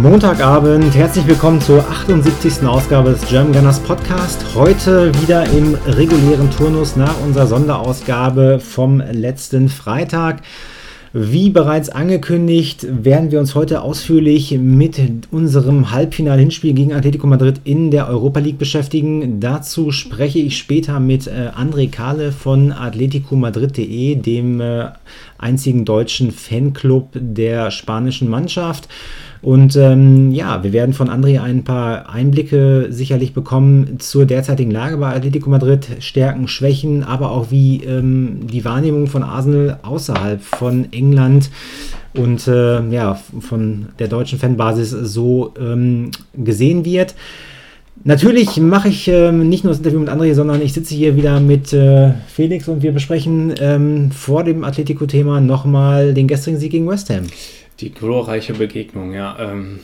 Montagabend, herzlich willkommen zur 78. Ausgabe des German Gunners Podcast. Heute wieder im regulären Turnus nach unserer Sonderausgabe vom letzten Freitag. Wie bereits angekündigt, werden wir uns heute ausführlich mit unserem Halbfinal-Hinspiel gegen Atletico Madrid in der Europa League beschäftigen. Dazu spreche ich später mit André Kahle von atleticomadrid.de, dem einzigen deutschen Fanclub der spanischen Mannschaft. Und wir werden von André ein paar Einblicke sicherlich bekommen zur derzeitigen Lage bei Atletico Madrid, Stärken, Schwächen, aber auch wie die Wahrnehmung von Arsenal außerhalb von England und von der deutschen Fanbasis so gesehen wird. Natürlich mache ich nicht nur das Interview mit André, sondern ich sitze hier wieder mit Felix und wir besprechen vor dem Atletico-Thema nochmal den gestrigen Sieg gegen West Ham. Die glorreiche Begegnung, ja.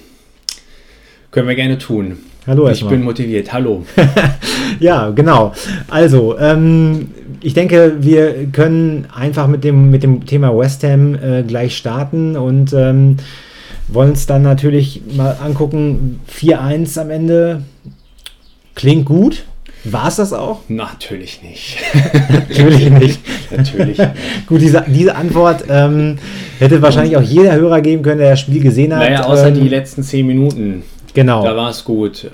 Können wir gerne tun. Hallo Ich bin motiviert. Hallo. Ja, genau. Also, ich denke, wir können einfach mit dem Thema West Ham gleich starten und wollen uns dann natürlich mal angucken. 4-1 am Ende. Klingt gut. War es das auch? Natürlich nicht. Natürlich nicht. Natürlich. Gut, diese Antwort hätte wahrscheinlich auch jeder Hörer geben können, der das Spiel gesehen hat. Naja, außer die letzten 10 Minuten. Genau. Da war es gut.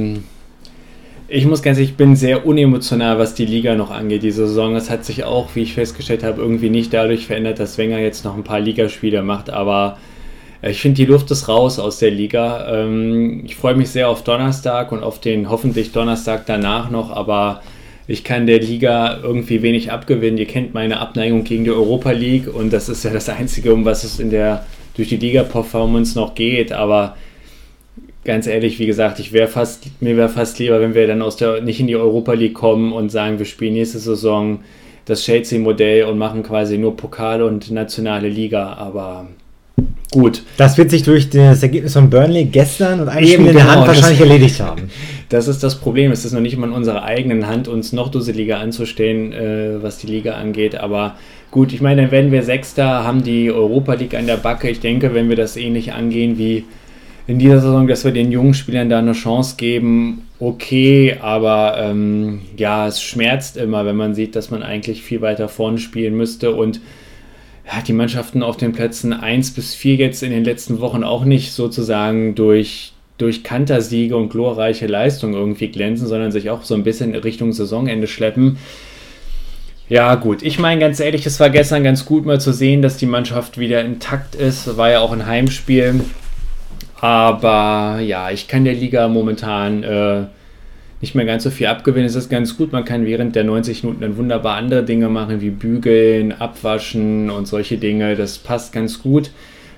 Ich muss ganz ehrlich, ich bin sehr unemotional, was die Liga noch angeht. Diese Saison, das hat sich auch, wie ich festgestellt habe, irgendwie nicht dadurch verändert, dass Wenger jetzt noch ein paar Ligaspiele macht, aber ich finde, die Luft ist raus aus der Liga. Ich freue mich sehr auf Donnerstag und auf den hoffentlich Donnerstag danach noch, aber ich kann der Liga irgendwie wenig abgewinnen. Ihr kennt meine Abneigung gegen die Europa League und das ist ja das Einzige, um was es durch die Liga-Performance noch geht, aber ganz ehrlich, wie gesagt, mir wäre fast lieber, wenn wir dann nicht in die Europa League kommen und sagen, wir spielen nächste Saison das Chelsea-Modell und machen quasi nur Pokal und nationale Liga, aber gut. Das wird sich durch das Ergebnis von Burnley gestern und ein Spiel in der Hand wahrscheinlich erledigt haben. Das ist das Problem. Es ist noch nicht mal in unserer eigenen Hand, uns noch dusseliger anzustellen, was die Liga angeht. Aber gut, ich meine, dann werden wir Sechster, haben die Europa League an der Backe. Ich denke, wenn wir das ähnlich angehen wie in dieser Saison, dass wir den jungen Spielern da eine Chance geben, okay, aber es schmerzt immer, wenn man sieht, dass man eigentlich viel weiter vorne spielen müsste und die Mannschaften auf den Plätzen 1 bis 4 jetzt in den letzten Wochen auch nicht sozusagen durch Kantersiege und glorreiche Leistungen irgendwie glänzen, sondern sich auch so ein bisschen Richtung Saisonende schleppen. Ja gut, ich meine ganz ehrlich, es war gestern ganz gut mal zu sehen, dass die Mannschaft wieder intakt ist, war ja auch ein Heimspiel, aber ja, ich kann der Liga momentan nicht mehr ganz so viel abgewinnen. Es ist ganz gut, man kann während der 90 Minuten dann wunderbar andere Dinge machen, wie bügeln, abwaschen und solche Dinge. Das passt ganz gut.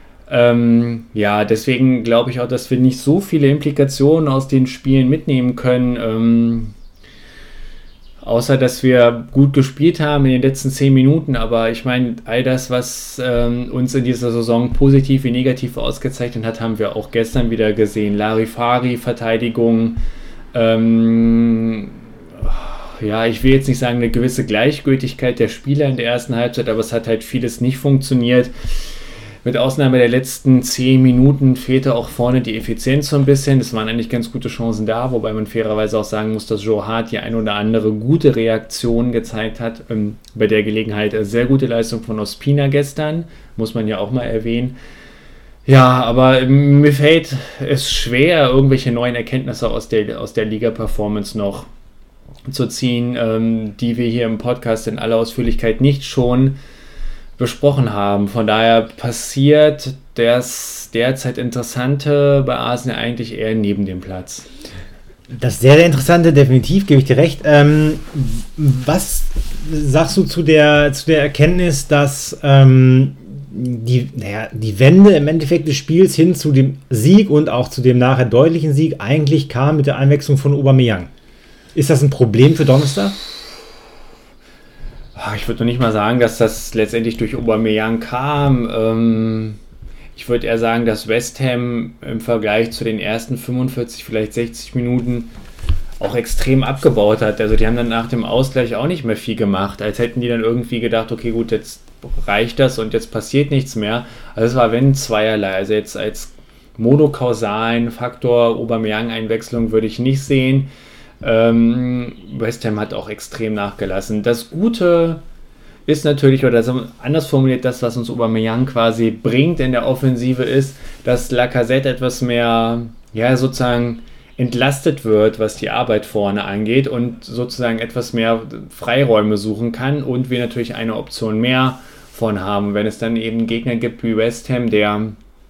Deswegen glaube ich auch, dass wir nicht so viele Implikationen aus den Spielen mitnehmen können. Außer, dass wir gut gespielt haben in den letzten 10 Minuten. Aber ich meine, all das, was uns in dieser Saison positiv wie negativ ausgezeichnet hat, haben wir auch gestern wieder gesehen. Larifari-Verteidigung, ich will jetzt nicht sagen, eine gewisse Gleichgültigkeit der Spieler in der ersten Halbzeit, aber es hat halt vieles nicht funktioniert. Mit Ausnahme der letzten 10 Minuten fehlte auch vorne die Effizienz so ein bisschen. Es waren eigentlich ganz gute Chancen da, wobei man fairerweise auch sagen muss, dass Joe Hart die ein oder andere gute Reaktion gezeigt hat. Bei der Gelegenheit sehr gute Leistung von Ospina gestern, muss man ja auch mal erwähnen. Ja, aber mir fällt es schwer, irgendwelche neuen Erkenntnisse aus der Liga-Performance noch zu ziehen, die wir hier im Podcast in aller Ausführlichkeit nicht schon besprochen haben. Von daher passiert das derzeit Interessante bei Arsenal eigentlich eher neben dem Platz. Das sehr, sehr Interessante, definitiv, gebe ich dir recht. Was sagst du zu der Erkenntnis, dass die Wende im Endeffekt des Spiels hin zu dem Sieg und auch zu dem nachher deutlichen Sieg eigentlich kam mit der Einwechslung von Aubameyang? Ist das ein Problem für Donnerstag? Ich würde noch nicht mal sagen, dass das letztendlich durch Aubameyang kam. Ich würde eher sagen, dass West Ham im Vergleich zu den ersten 45, vielleicht 60 Minuten auch extrem abgebaut hat. Also die haben dann nach dem Ausgleich auch nicht mehr viel gemacht, als hätten die dann irgendwie gedacht, okay gut, jetzt reicht das und jetzt passiert nichts mehr. Also es war wenn zweierlei. Also jetzt als monokausalen Faktor Aubameyang-Einwechslung würde ich nicht sehen. West Ham hat auch extrem nachgelassen. Das Gute ist natürlich, oder anders formuliert, das, was uns Aubameyang quasi bringt in der Offensive, ist, dass Lacazette etwas mehr, sozusagen entlastet wird, was die Arbeit vorne angeht und sozusagen etwas mehr Freiräume suchen kann und wir natürlich eine Option mehr von haben. Wenn es dann eben einen Gegner gibt wie West Ham, der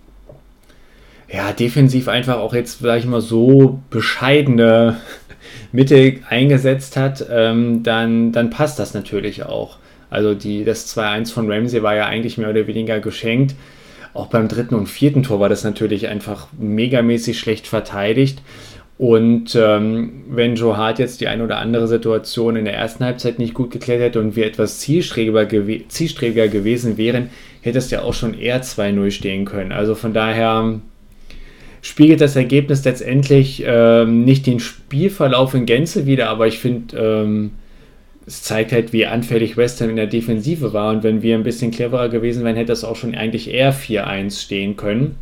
defensiv einfach auch jetzt, sage ich mal, so bescheidene Mitte eingesetzt hat, dann passt das natürlich auch. Also das 2-1 von Ramsey war ja eigentlich mehr oder weniger geschenkt. Auch beim 3. und 4. Tor war das natürlich einfach megamäßig schlecht verteidigt. Und wenn Joe Hart jetzt die eine oder andere Situation in der ersten Halbzeit nicht gut geklärt hätte und wir etwas zielstrebiger gewesen wären, hätte es ja auch schon eher 2-0 stehen können. Also von daher spiegelt das Ergebnis letztendlich nicht den Spielverlauf in Gänze wider, aber ich finde, es zeigt halt, wie anfällig West Ham in der Defensive war und wenn wir ein bisschen cleverer gewesen wären, hätte das auch schon eigentlich eher 4-1 stehen können.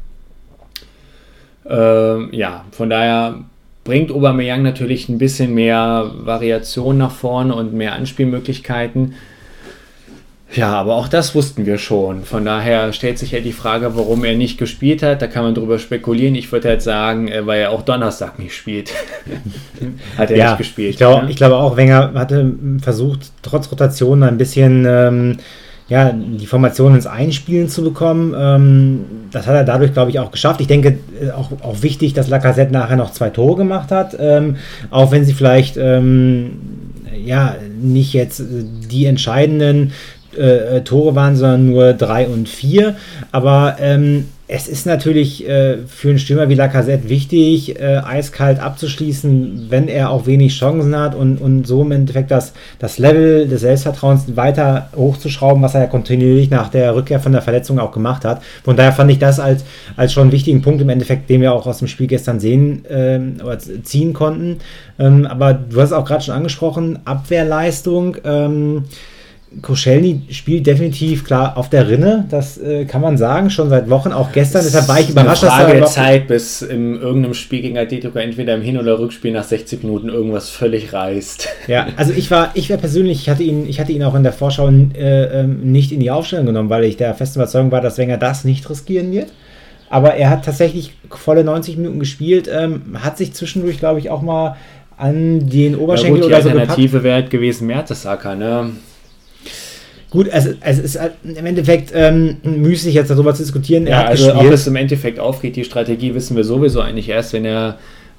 Von daher bringt Aubameyang natürlich ein bisschen mehr Variation nach vorne und mehr Anspielmöglichkeiten. Ja, aber auch das wussten wir schon. Von daher stellt sich ja die Frage, warum er nicht gespielt hat. Da kann man drüber spekulieren. Ich würde halt sagen, weil er auch Donnerstag nicht spielt. Hat er nicht gespielt. Ich glaube auch, Wenger hatte versucht, trotz Rotation ein bisschen die Formation ins Einspielen zu bekommen. Das hat er dadurch, glaube ich, auch geschafft. Ich denke, auch wichtig, dass Lacazette nachher noch 2 Tore gemacht hat. Auch wenn sie vielleicht nicht jetzt die entscheidenden Tore waren, sondern nur 3 und 4. Aber es ist natürlich für einen Stürmer wie Lacazette wichtig, eiskalt abzuschließen, wenn er auch wenig Chancen hat und so im Endeffekt das Level des Selbstvertrauens weiter hochzuschrauben, was er ja kontinuierlich nach der Rückkehr von der Verletzung auch gemacht hat. Von daher fand ich das als schon einen wichtigen Punkt im Endeffekt, den wir auch aus dem Spiel gestern oder ziehen konnten. Aber du hast auch gerade schon angesprochen, Abwehrleistung. Koscielny spielt definitiv klar auf der Rinne, das kann man sagen, schon seit Wochen, auch gestern, deshalb war ich überrascht, dass Frage der Zeit, bis in irgendeinem Spiel gegen Atletico entweder im Hin- oder Rückspiel nach 60 Minuten irgendwas völlig reißt. Ja, also ich war persönlich, ich hatte ihn auch in der Vorschau nicht in die Aufstellung genommen, weil ich der festen Überzeugung war, dass Wenger das nicht riskieren wird. Aber er hat tatsächlich volle 90 Minuten gespielt, hat sich zwischendurch, glaube ich, auch mal an den Oberschenkel oder so gepackt. Die Alternative wäre gewesen Mertesacker, ne? Gut, es ist im Endeffekt müßig jetzt darüber zu diskutieren. Er hat gespielt. Ob es im Endeffekt aufgeht, die Strategie wissen wir sowieso eigentlich erst, wenn er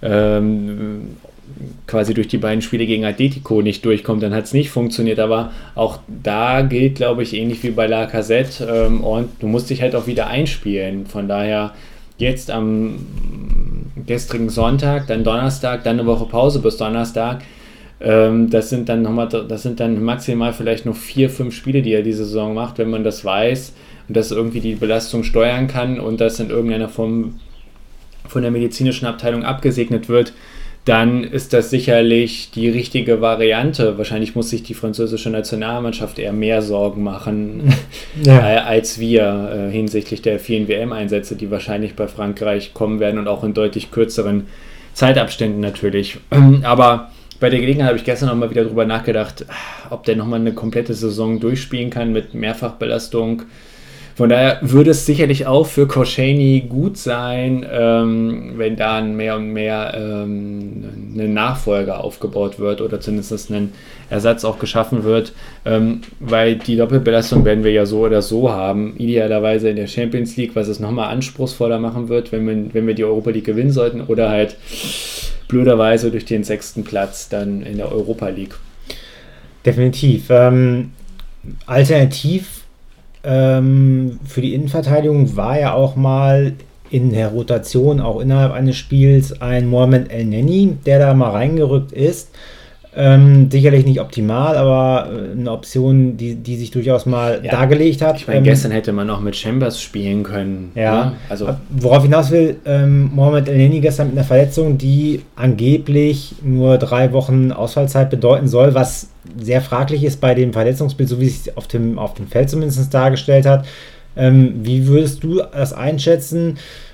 quasi durch die beiden Spiele gegen Atletico nicht durchkommt, dann hat es nicht funktioniert, aber auch da gilt, glaube ich, ähnlich wie bei Lacazette und du musst dich halt auch wieder einspielen. Von daher jetzt am gestrigen Sonntag, dann Donnerstag, dann eine Woche Pause bis Donnerstag. Das sind dann maximal vielleicht noch 4-5 Spiele, die er diese Saison macht, wenn man das weiß und das irgendwie die Belastung steuern kann und das in irgendeiner Form von der medizinischen Abteilung abgesegnet wird, dann ist das sicherlich die richtige Variante. Wahrscheinlich muss sich die französische Nationalmannschaft eher mehr Sorgen machen als wir hinsichtlich der vielen WM-Einsätze, die wahrscheinlich bei Frankreich kommen werden und auch in deutlich kürzeren Zeitabständen natürlich. Aber bei der Gelegenheit habe ich gestern noch mal wieder drüber nachgedacht, ob der nochmal eine komplette Saison durchspielen kann mit Mehrfachbelastung. Von daher würde es sicherlich auch für Koscielny gut sein, wenn da mehr und mehr eine Nachfolge aufgebaut wird oder zumindest ein Ersatz auch geschaffen wird, weil die Doppelbelastung werden wir ja so oder so haben, idealerweise in der Champions League, was es nochmal anspruchsvoller machen wird, wenn wir die Europa League gewinnen sollten oder halt blöderweise durch den 6. Platz dann in der Europa League. Definitiv. Alternativ für die Innenverteidigung war ja auch mal in der Rotation, auch innerhalb eines Spiels, ein Mohamed El-Neni, der da mal reingerückt ist. Sicherlich nicht optimal, aber eine Option, die sich durchaus mal dargelegt hat. Ich meine, gestern hätte man auch mit Chambers spielen können. Ja, ne? Also worauf ich hinaus will, Mohamed El-Neni gestern mit einer Verletzung, die angeblich nur 3 Wochen Ausfallzeit bedeuten soll, was sehr fraglich ist bei dem Verletzungsbild, so wie es sich auf dem Feld zumindest dargestellt hat. Wie würdest du das einschätzen?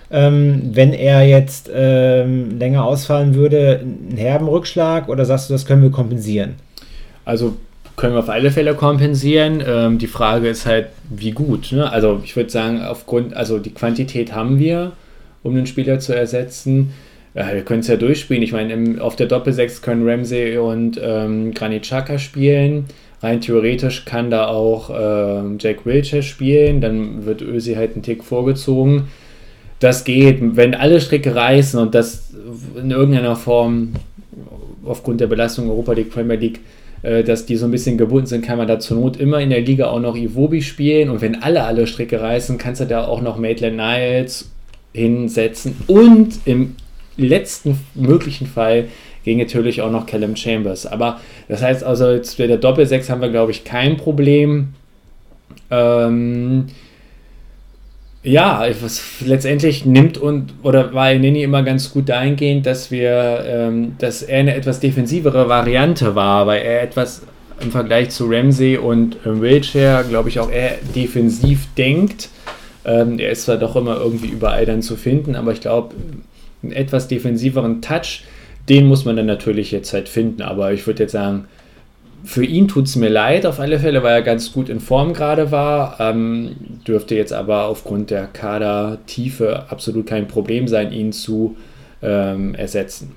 wenn er jetzt länger ausfallen würde, einen herben Rückschlag, oder sagst du, das können wir kompensieren? Also können wir auf alle Fälle kompensieren. Die Frage ist halt, wie gut. Ne? Also ich würde sagen, also die Quantität haben wir, um den Spieler zu ersetzen. Wir können es ja durchspielen. Ich meine, auf der Doppel-6 können Ramsey und Granit Xhaka spielen. Rein theoretisch kann da auch Jack Wilshere spielen. Dann wird Özil halt einen Tick vorgezogen. Das geht, wenn alle Stricke reißen und das in irgendeiner Form aufgrund der Belastung Europa League, Premier League, dass die so ein bisschen gebunden sind, kann man da zur Not immer in der Liga auch noch Iwobi spielen, und wenn alle Stricke reißen, kannst du da auch noch Maitland-Niles hinsetzen, und im letzten möglichen Fall ging natürlich auch noch Callum Chambers. Aber das heißt also, jetzt bei der Doppel-6 haben wir, glaube ich, kein Problem. Letztendlich war Elneny immer ganz gut dahingehend, dass dass er eine etwas defensivere Variante war, weil er etwas im Vergleich zu Ramsey und Wilshere, glaube ich, auch eher defensiv denkt. Er ist zwar doch immer irgendwie überall dann zu finden, aber ich glaube, einen etwas defensiveren Touch, den muss man dann natürlich jetzt halt finden. Aber ich würde jetzt sagen, für ihn tut es mir leid auf alle Fälle, weil er ganz gut in Form gerade war. Dürfte jetzt aber aufgrund der Kadertiefe absolut kein Problem sein, ihn zu ersetzen.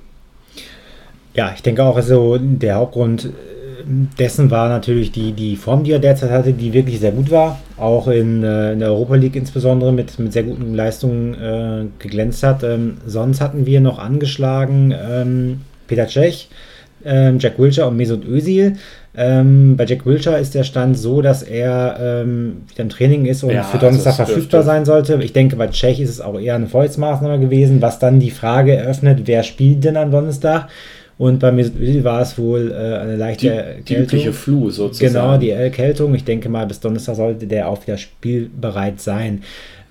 Ja, ich denke auch, also der Hauptgrund dessen war natürlich die Form, die er derzeit hatte, die wirklich sehr gut war. Auch in der Europa League insbesondere mit sehr guten Leistungen geglänzt hat. Sonst hatten wir noch angeschlagen Petr Cech, Jack Wilshere und Mesut Özil. Bei Jack Wilshere ist der Stand so, dass er wieder im Training ist und für Donnerstag verfügbar sein sollte. Ich denke, bei Cech ist es auch eher eine Vorsichtsmaßnahme gewesen, was dann die Frage eröffnet, wer spielt denn am Donnerstag? Und bei Mesut Özil war es wohl eine leichte Erkältung. Die übliche Flu sozusagen. Genau, die Erkältung. Ich denke mal, bis Donnerstag sollte der auch wieder spielbereit sein.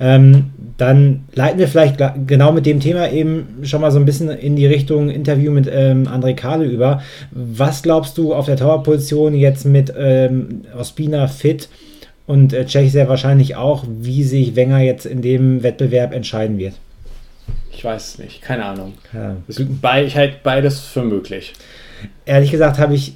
Dann leiten wir vielleicht genau mit dem Thema eben schon mal so ein bisschen in die Richtung Interview mit André Kahle über. Was glaubst du auf der Torwartposition jetzt mit Ospina fit und Cech sehr wahrscheinlich auch, wie sich Wenger jetzt in dem Wettbewerb entscheiden wird? Ich weiß es nicht, keine Ahnung. Ja. Ich halte beides für möglich. Ehrlich gesagt habe ich,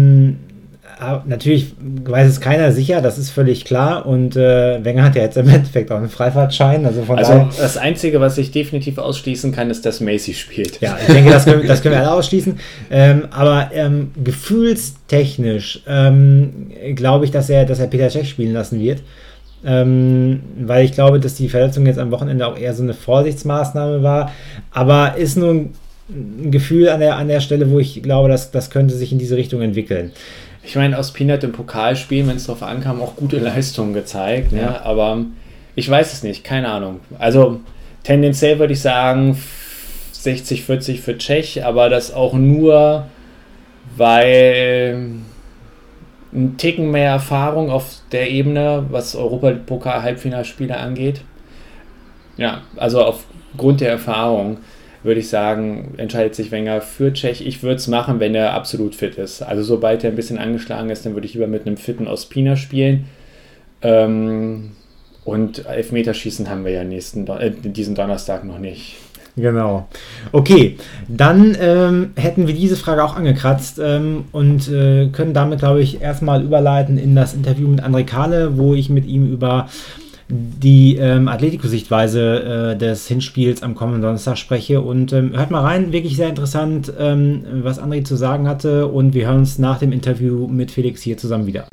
natürlich weiß es keiner sicher, das ist völlig klar, und Wenger hat ja jetzt im Endeffekt auch einen Freifahrtschein. Also das Einzige, was ich definitiv ausschließen kann, ist, dass Messi spielt. Ja, ich denke, das können wir alle ausschließen. Aber gefühlstechnisch glaube ich, dass er Petr Cech spielen lassen wird. Weil ich glaube, dass die Verletzung jetzt am Wochenende auch eher so eine Vorsichtsmaßnahme war, aber ist nur ein Gefühl an der Stelle, wo ich glaube, das könnte sich in diese Richtung entwickeln. Ich meine, Ospina hat im Pokalspiel, wenn es darauf ankam, auch gute Leistungen gezeigt, ja. Ne? Aber ich weiß es nicht, keine Ahnung. Also tendenziell würde ich sagen 60-40 für Cech, aber das auch nur, weil ein Ticken mehr Erfahrung auf der Ebene, was Europapokal-Halbfinalspiele angeht. Ja, also aufgrund der Erfahrung würde ich sagen, entscheidet sich Wenger für Cech. Ich würde es machen, wenn er absolut fit ist. Also sobald er ein bisschen angeschlagen ist, dann würde ich lieber mit einem fitten Ospina spielen. Und Elfmeterschießen haben wir ja diesen Donnerstag noch nicht. Genau. Okay, dann hätten wir diese Frage auch angekratzt und können damit, glaube ich, erstmal überleiten in das Interview mit André Kahle, wo ich mit ihm über die Atletico-Sichtweise des Hinspiels am kommenden Donnerstag spreche. Und hört mal rein, wirklich sehr interessant, was André zu sagen hatte. Und wir hören uns nach dem Interview mit Felix hier zusammen wieder.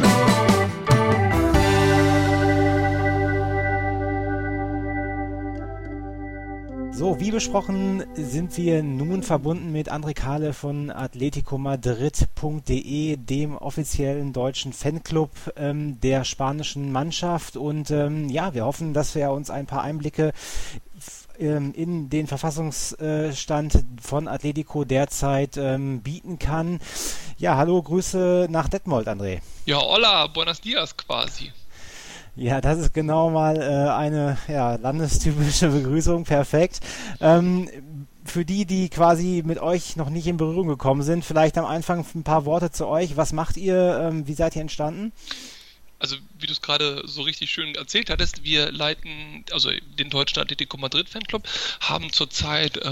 So, wie besprochen sind wir nun verbunden mit André Kahle von atleticomadrid.de, dem offiziellen deutschen Fanclub der spanischen Mannschaft. Und wir hoffen, dass wir uns ein paar Einblicke in den Verfassungsstand von Atletico derzeit bieten kann. Ja, hallo, Grüße nach Detmold, André. Ja, hola, buenos dias quasi. Ja, das ist genau mal eine landestypische Begrüßung, perfekt. Für die quasi mit euch noch nicht in Berührung gekommen sind, vielleicht am Anfang ein paar Worte zu euch. Was macht ihr? Wie seid ihr entstanden? also wie du es gerade so richtig schön erzählt hattest, wir leiten, also den Deutschen Atletico Madrid Fanclub, haben zurzeit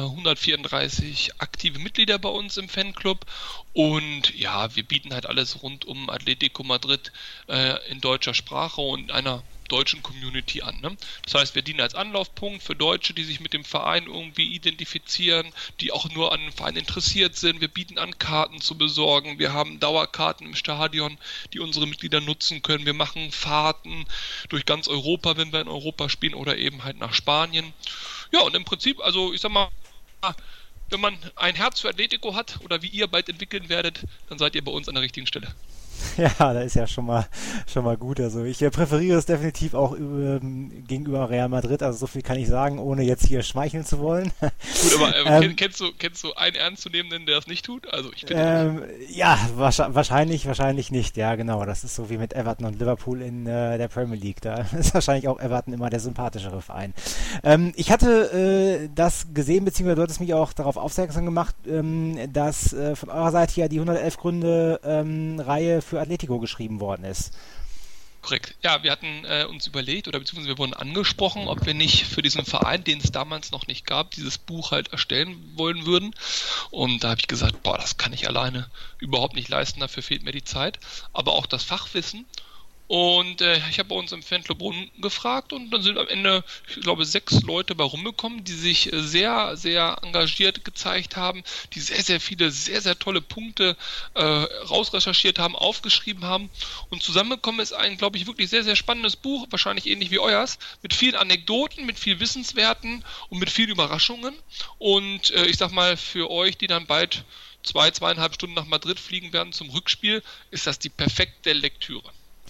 134 aktive Mitglieder bei uns im Fanclub und ja, wir bieten halt alles rund um Atletico Madrid in deutscher Sprache und einer deutschen Community an. Ne? Das heißt, wir dienen als Anlaufpunkt für Deutsche, die sich mit dem Verein irgendwie identifizieren, die auch nur an dem Verein interessiert sind. Wir bieten an, Karten zu besorgen. Wir haben Dauerkarten im Stadion, die unsere Mitglieder nutzen können. Wir machen Fahrten durch ganz Europa, wenn wir in Europa spielen oder eben halt nach Spanien. Ja, und im Prinzip, also ich sag mal, wenn man ein Herz für Atletico hat oder wie ihr bald entwickeln werdet, dann seid ihr bei uns an der richtigen Stelle. Ja, das ist ja schon mal gut. Also ich präferiere es definitiv auch gegenüber Real Madrid. Also so viel kann ich sagen, ohne jetzt hier schmeicheln zu wollen. Gut, aber kennst du einen Ernstzunehmenden, der es nicht tut? Also ich finde ja, wahrscheinlich nicht. Ja, genau. Das ist so wie mit Everton und Liverpool in der Premier League. Da ist wahrscheinlich auch Everton immer der sympathischere Verein. Ich hatte das gesehen, beziehungsweise du hattest mich auch darauf aufmerksam gemacht, dass von eurer Seite ja die 111 Gründe Reihe für Atletico geschrieben worden ist. Korrekt. Ja, wir hatten uns überlegt, oder beziehungsweise wir wurden angesprochen, ob wir nicht für diesen Verein, den es damals noch nicht gab, dieses Buch halt erstellen wollen würden. Und da habe ich gesagt, boah, das kann ich alleine überhaupt nicht leisten, dafür fehlt mir die Zeit, aber auch das Fachwissen. Und ich habe bei uns im Fanclub gefragt und dann sind am Ende, ich glaube, 6 Leute bei rumgekommen, die sich sehr, sehr engagiert gezeigt haben, die sehr, sehr viele, sehr, sehr tolle Punkte rausrecherchiert haben, aufgeschrieben haben. Und zusammengekommen ist ein, glaube ich, wirklich sehr, sehr spannendes Buch, wahrscheinlich ähnlich wie euers, mit vielen Anekdoten, mit viel Wissenswerten und mit vielen Überraschungen. Und ich sag mal, für euch, die dann bald 2,5 Stunden nach Madrid fliegen werden zum Rückspiel, ist das die perfekte Lektüre.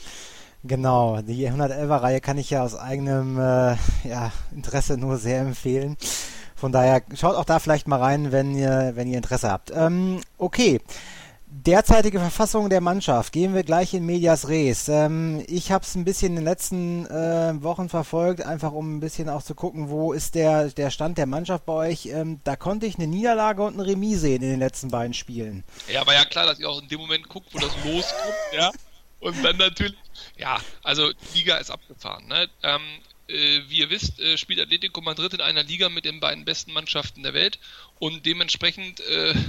Genau, die 111er-Reihe kann ich ja aus eigenem Interesse nur sehr empfehlen. Von daher schaut auch da vielleicht mal rein, wenn ihr Interesse habt. Okay, derzeitige Verfassung der Mannschaft. Gehen wir gleich in Medias Res. Ich habe es ein bisschen in den letzten Wochen verfolgt, einfach um ein bisschen auch zu gucken, wo ist der Stand der Mannschaft bei euch. Da konnte ich eine Niederlage und ein Remis sehen in den letzten beiden Spielen. Ja, war ja klar, dass ihr auch in dem Moment guckt, wo das loskommt, ja. Und dann natürlich, ja, also die Liga ist abgefahren. Ne? Wie ihr wisst, spielt Atletico Madrid in einer Liga mit den beiden besten Mannschaften der Welt und dementsprechend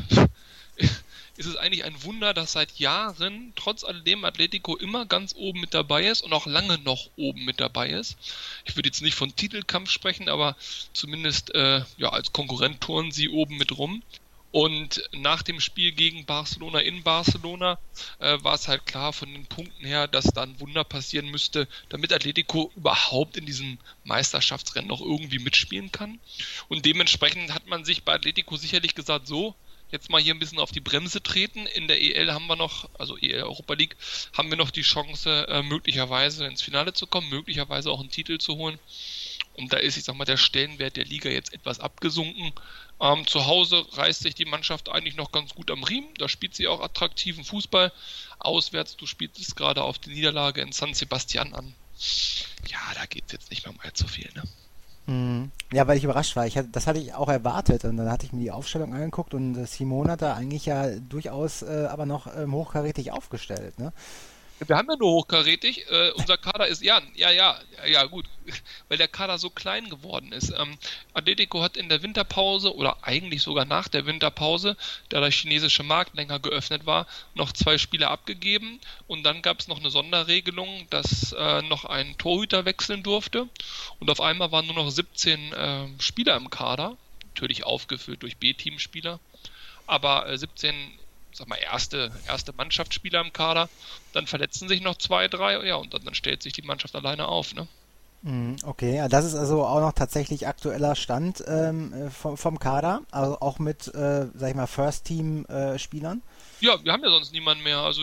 ist es eigentlich ein Wunder, dass seit Jahren trotz alledem Atletico immer ganz oben mit dabei ist und auch lange noch oben mit dabei ist. Ich würde jetzt nicht von Titelkampf sprechen, aber zumindest als Konkurrent turnen sie oben mit rum. Und nach dem Spiel gegen Barcelona in Barcelona war es halt klar von den Punkten her, dass da ein Wunder passieren müsste, damit Atletico überhaupt in diesem Meisterschaftsrennen noch irgendwie mitspielen kann. Und dementsprechend hat man sich bei Atletico sicherlich gesagt, so, jetzt mal hier ein bisschen auf die Bremse treten. In der EL haben wir noch, also EL Europa League, haben wir noch die Chance, möglicherweise ins Finale zu kommen, möglicherweise auch einen Titel zu holen. Und da ist, ich sag mal, der Stellenwert der Liga jetzt etwas abgesunken. Zu Hause reißt sich die Mannschaft eigentlich noch ganz gut am Riemen. Da spielt sie auch attraktiven Fußball. Auswärts, du spielst es gerade auf die Niederlage in San Sebastian an. Ja, da geht es jetzt nicht mehr um allzu viel, ne? Ja, weil ich überrascht war. Das hatte ich auch erwartet. Und dann hatte ich mir die Aufstellung angeguckt und Simon hat da eigentlich ja durchaus aber noch hochkarätig aufgestellt, ne? Wir haben ja nur hochkarätig. Unser Kader ist, ja, gut, weil der Kader so klein geworden ist. Atletico hat in der Winterpause oder eigentlich sogar nach der Winterpause, da der chinesische Markt länger geöffnet war, noch 2 Spieler abgegeben und dann gab es noch eine Sonderregelung, dass noch ein Torhüter wechseln durfte und auf einmal waren nur noch 17 Spieler im Kader, natürlich aufgefüllt durch B-Team-Spieler, aber 17 sag mal, erste Mannschaftsspieler im Kader, dann verletzen sich noch 2, 3, ja, und dann stellt sich die Mannschaft alleine auf, ne? Okay, ja, das ist also auch noch tatsächlich aktueller Stand vom Kader, also auch mit, sag ich mal, First-Team-Spielern? Ja, wir haben ja sonst niemanden mehr, also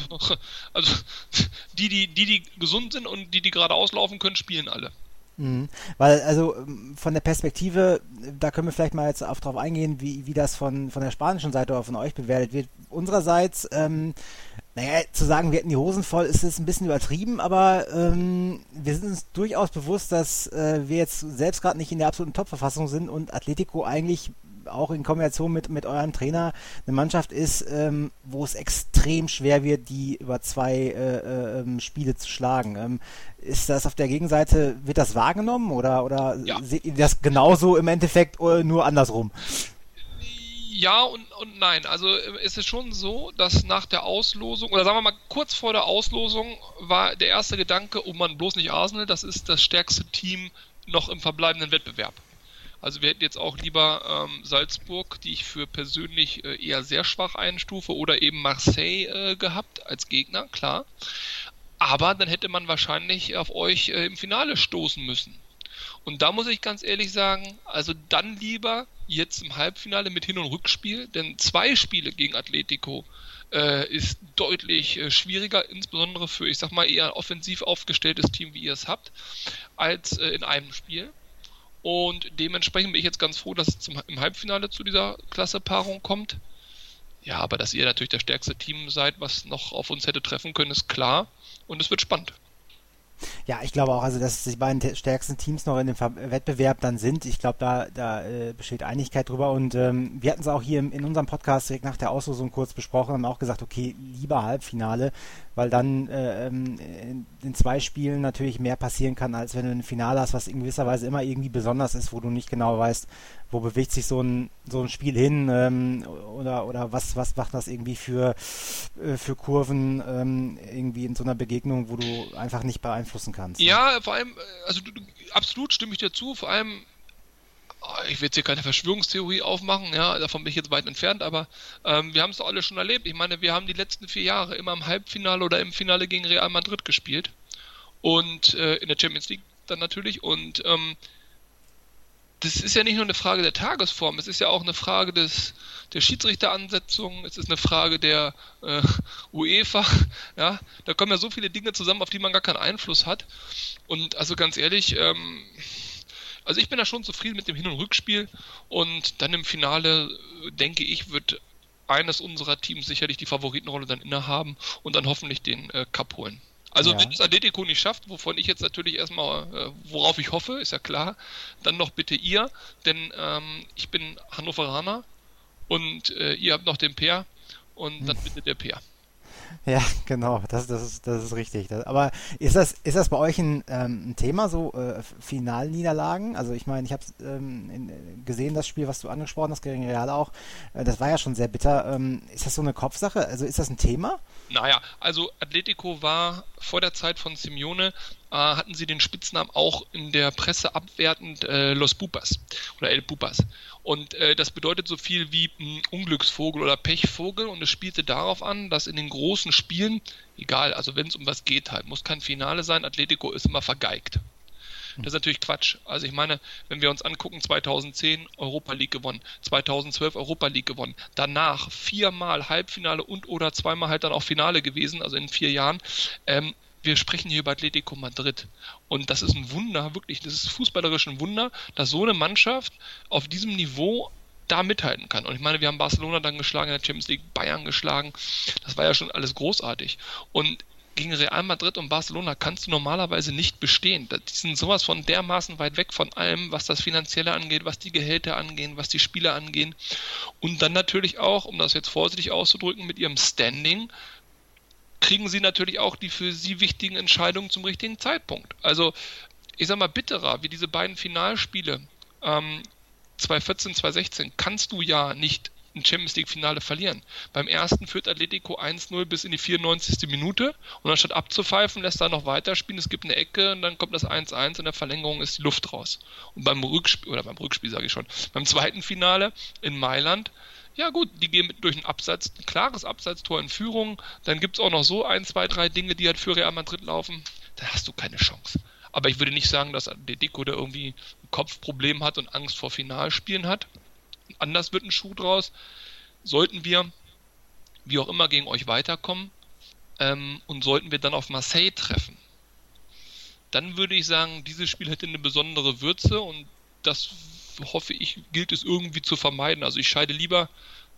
die gesund sind und die gerade auslaufen können, spielen alle. Weil, also von der Perspektive, da können wir vielleicht mal jetzt drauf eingehen, wie das von der spanischen Seite oder von euch bewertet wird. Unsererseits, zu sagen, wir hätten die Hosen voll, ist es ein bisschen übertrieben, aber wir sind uns durchaus bewusst, dass wir jetzt selbst gerade nicht in der absoluten Top-Verfassung sind und Atletico eigentlich auch in Kombination mit eurem Trainer eine Mannschaft ist, wo es extrem schwer wird, die über 2 Spiele zu schlagen. Ist das auf der Gegenseite, wird das wahrgenommen oder seht ihr das genauso im Endeffekt, nur andersrum? Ja und nein. Also ist es schon so, dass nach der Auslosung, oder sagen wir mal kurz vor der Auslosung, war der erste Gedanke, oh Mann, bloß nicht Arsenal, das ist das stärkste Team noch im verbleibenden Wettbewerb. Also wir hätten jetzt auch lieber Salzburg, die ich für persönlich eher sehr schwach einstufe, oder eben Marseille gehabt als Gegner, klar. Aber dann hätte man wahrscheinlich auf euch im Finale stoßen müssen. Und da muss ich ganz ehrlich sagen, also dann lieber jetzt im Halbfinale mit Hin- und Rückspiel, denn 2 Spiele gegen Atletico ist deutlich schwieriger, insbesondere für, ich sag mal, eher offensiv aufgestelltes Team, wie ihr es habt, als in einem Spiel. Und dementsprechend bin ich jetzt ganz froh, dass es im Halbfinale zu dieser Klasse-Paarung kommt. Ja, aber dass ihr natürlich das stärkste Team seid, was noch auf uns hätte treffen können, ist klar. Und es wird spannend. Ja, ich glaube auch, also dass die beiden stärksten Teams noch in dem Wettbewerb dann sind. Ich glaube, da besteht Einigkeit drüber. Und wir hatten es auch hier in unserem Podcast direkt nach der Auslosung kurz besprochen, haben auch gesagt, okay, lieber Halbfinale, weil dann in 2 Spielen natürlich mehr passieren kann, als wenn du ein Finale hast, was in gewisser Weise immer irgendwie besonders ist, wo du nicht genau weißt, wo bewegt sich so ein Spiel hin, oder was macht das irgendwie für Kurven irgendwie in so einer Begegnung, wo du einfach nicht beeinflussen kannst. Ja, vor allem, also absolut stimme ich dir zu, vor allem, ich will jetzt hier keine Verschwörungstheorie aufmachen, ja, davon bin ich jetzt weit entfernt, aber wir haben es doch alle schon erlebt. Ich meine, wir haben die letzten 4 Jahre immer im Halbfinale oder im Finale gegen Real Madrid gespielt und in der Champions League dann natürlich, und das ist ja nicht nur eine Frage der Tagesform, es ist ja auch eine Frage der Schiedsrichteransetzung, es ist eine Frage der UEFA, ja, da kommen ja so viele Dinge zusammen, auf die man gar keinen Einfluss hat, und also ganz ehrlich, also ich bin da schon zufrieden mit dem Hin- und Rückspiel, und dann im Finale, denke ich, wird eines unserer Teams sicherlich die Favoritenrolle dann innehaben und dann hoffentlich den Cup holen. Also wenn es Atletico nicht schafft, wovon ich jetzt natürlich erstmal, worauf ich hoffe, ist ja klar, dann noch bitte ihr, denn ich bin Hannoveraner und ihr habt noch den Peer, und dann bitte der Peer. Ja, genau, das ist richtig. Aber ist das bei euch ein Thema, so Finalniederlagen? Also ich meine, ich habe gesehen, das Spiel, was du angesprochen hast, gegen Real auch, das war ja schon sehr bitter. Ist das so eine Kopfsache? Also ist das ein Thema? Naja, also Atletico war vor der Zeit von Simeone, hatten sie den Spitznamen auch in der Presse abwertend Los Pupas oder El Pupas. Und das bedeutet so viel wie Unglücksvogel oder Pechvogel, und es spielte darauf an, dass in den großen Spielen, egal, also wenn es um was geht halt, muss kein Finale sein, Atletico ist immer vergeigt. Das ist natürlich Quatsch. Also ich meine, wenn wir uns angucken, 2010 Europa League gewonnen, 2012 Europa League gewonnen, danach 4-mal Halbfinale und oder 2-mal halt dann auch Finale gewesen, also in 4 Jahren. Wir sprechen hier über Atletico Madrid. Und das ist ein Wunder, wirklich, das ist fußballerisch ein Wunder, dass so eine Mannschaft auf diesem Niveau da mithalten kann. Und ich meine, wir haben Barcelona dann geschlagen in der Champions League, Bayern geschlagen. Das war ja schon alles großartig. Und gegen Real Madrid und Barcelona kannst du normalerweise nicht bestehen. Die sind sowas von dermaßen weit weg von allem, was das Finanzielle angeht, was die Gehälter angehen, was die Spieler angehen. Und dann natürlich auch, um das jetzt vorsichtig auszudrücken, mit ihrem Standing kriegen sie natürlich auch die für sie wichtigen Entscheidungen zum richtigen Zeitpunkt. Also, ich sag mal, bitterer wie diese beiden Finalspiele 2014, 2016 kannst du ja nicht ein Champions League Finale verlieren. Beim ersten führt Atletico 1-0 bis in die 94. Minute, und anstatt abzupfeifen, lässt er noch weiterspielen, es gibt eine Ecke und dann kommt das 1-1, in der Verlängerung ist die Luft raus. Und beim Rückspiel sage ich schon, beim zweiten Finale in Mailand, ja gut, die gehen durch ein klares Abseitstor in Führung, dann gibt es auch noch so 1, 2, 3 Dinge, die halt für Real Madrid laufen, da hast du keine Chance. Aber ich würde nicht sagen, dass Atletico da irgendwie ein Kopfproblem hat und Angst vor Finalspielen hat. Anders wird ein Schuh draus. Sollten wir, wie auch immer, gegen euch weiterkommen und sollten wir dann auf Marseille treffen, dann würde ich sagen, dieses Spiel hätte eine besondere Würze, und das hoffe ich, gilt es irgendwie zu vermeiden. Also ich scheide lieber,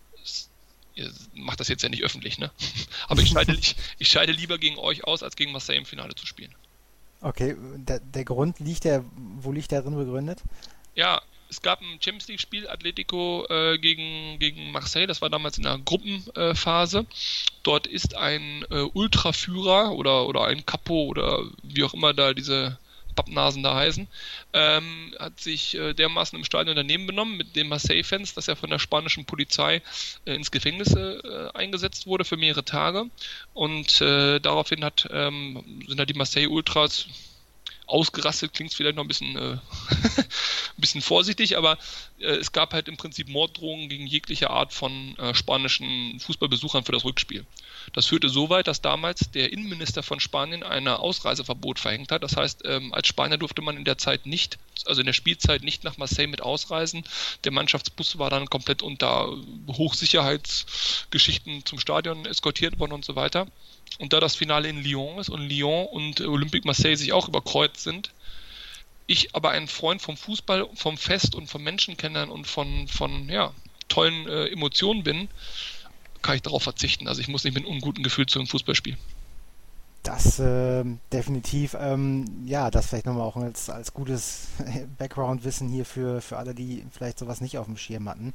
ihr macht das jetzt ja nicht öffentlich, ne? Aber ich scheide lieber gegen euch aus, als gegen Marseille im Finale zu spielen. Okay, der Grund wo liegt der drin begründet? Ja, es gab ein Champions League-Spiel, Atletico gegen Marseille, das war damals in der Gruppenphase. Dort ist ein Ultraführer oder ein Capo oder wie auch immer da diese Pappnasen da heißen, hat sich dermaßen im Stadion daneben benommen mit den Marseille-Fans, dass er von der spanischen Polizei ins Gefängnis eingesetzt wurde für mehrere Tage. Und daraufhin sind da die Marseille-Ultras ausgerastet, klingt vielleicht noch ein bisschen, ein bisschen vorsichtig, aber es gab halt im Prinzip Morddrohungen gegen jegliche Art von spanischen Fußballbesuchern für das Rückspiel. Das führte so weit, dass damals der Innenminister von Spanien ein Ausreiseverbot verhängt hat. Das heißt, als Spanier durfte man in der Zeit nicht, also in der Spielzeit nicht nach Marseille mit ausreisen. Der Mannschaftsbus war dann komplett unter Hochsicherheitsgeschichten zum Stadion eskortiert worden und so weiter. Und da das Finale in Lyon ist und Lyon und Olympique Marseille sich auch überkreuzt sind, ich aber ein Freund vom Fußball, vom Fest und vom Menschenkennern und von tollen Emotionen bin, kann ich darauf verzichten. Also ich muss nicht mit einem unguten Gefühl zu einem Fußball spielen. Das definitiv, das vielleicht nochmal auch als gutes Background-Wissen hier für alle, die vielleicht sowas nicht auf dem Schirm hatten.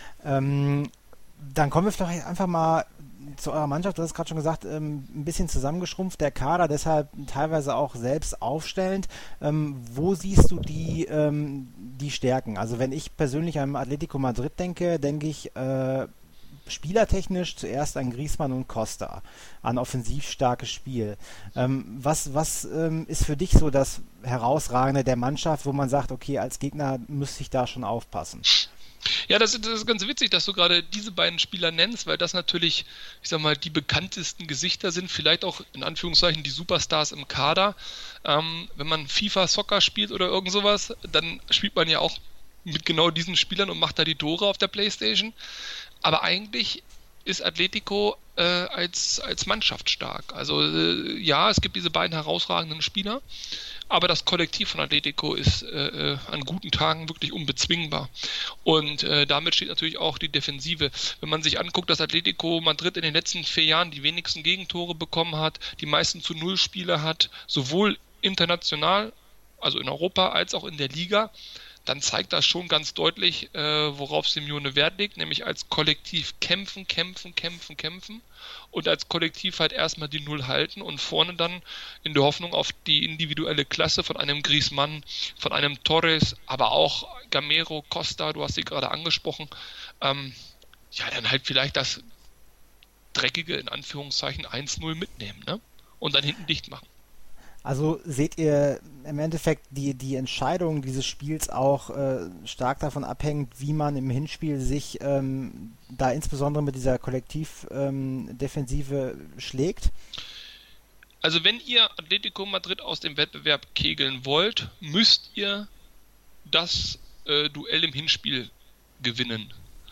Dann kommen wir vielleicht einfach mal zu eurer Mannschaft. Du hast gerade schon gesagt, ein bisschen zusammengeschrumpft, der Kader, deshalb teilweise auch selbst aufstellend. Wo siehst du die Stärken? Also wenn ich persönlich an Atletico Madrid denke ich spielertechnisch zuerst an Griezmann und Costa, an offensiv starkes Spiel. Was ist für dich so das Herausragende der Mannschaft, wo man sagt, okay, als Gegner müsste ich da schon aufpassen? Ja, das ist ganz witzig, dass du gerade diese beiden Spieler nennst, weil das natürlich, ich sag mal, die bekanntesten Gesichter sind, vielleicht auch in Anführungszeichen die Superstars im Kader. Wenn man FIFA Soccer spielt oder irgend sowas, dann spielt man ja auch mit genau diesen Spielern und macht da die Tore auf der Playstation. Aber eigentlich ist Atletico als Mannschaft stark. Also es gibt diese beiden herausragenden Spieler, aber das Kollektiv von Atletico ist an guten Tagen wirklich unbezwingbar. Und damit steht natürlich auch die Defensive. Wenn man sich anguckt, dass Atletico Madrid in den letzten 4 Jahren die wenigsten Gegentore bekommen hat, die meisten zu Null Spiele hat, sowohl international, also in Europa, als auch in der Liga, dann zeigt das schon ganz deutlich, worauf Simeone Wert legt, nämlich als Kollektiv kämpfen und als Kollektiv halt erstmal die Null halten und vorne dann in der Hoffnung auf die individuelle Klasse von einem Griezmann, von einem Torres, aber auch Gamero, Costa, du hast sie gerade angesprochen, dann halt vielleicht das dreckige, in Anführungszeichen, 1-0 mitnehmen, ne? Und dann hinten dicht machen. Also seht ihr im Endeffekt die Entscheidung dieses Spiels auch stark davon abhängend, wie man im Hinspiel sich da insbesondere mit dieser Kollektivdefensive schlägt? Also wenn ihr Atletico Madrid aus dem Wettbewerb kegeln wollt, müsst ihr das Duell im Hinspiel gewinnen.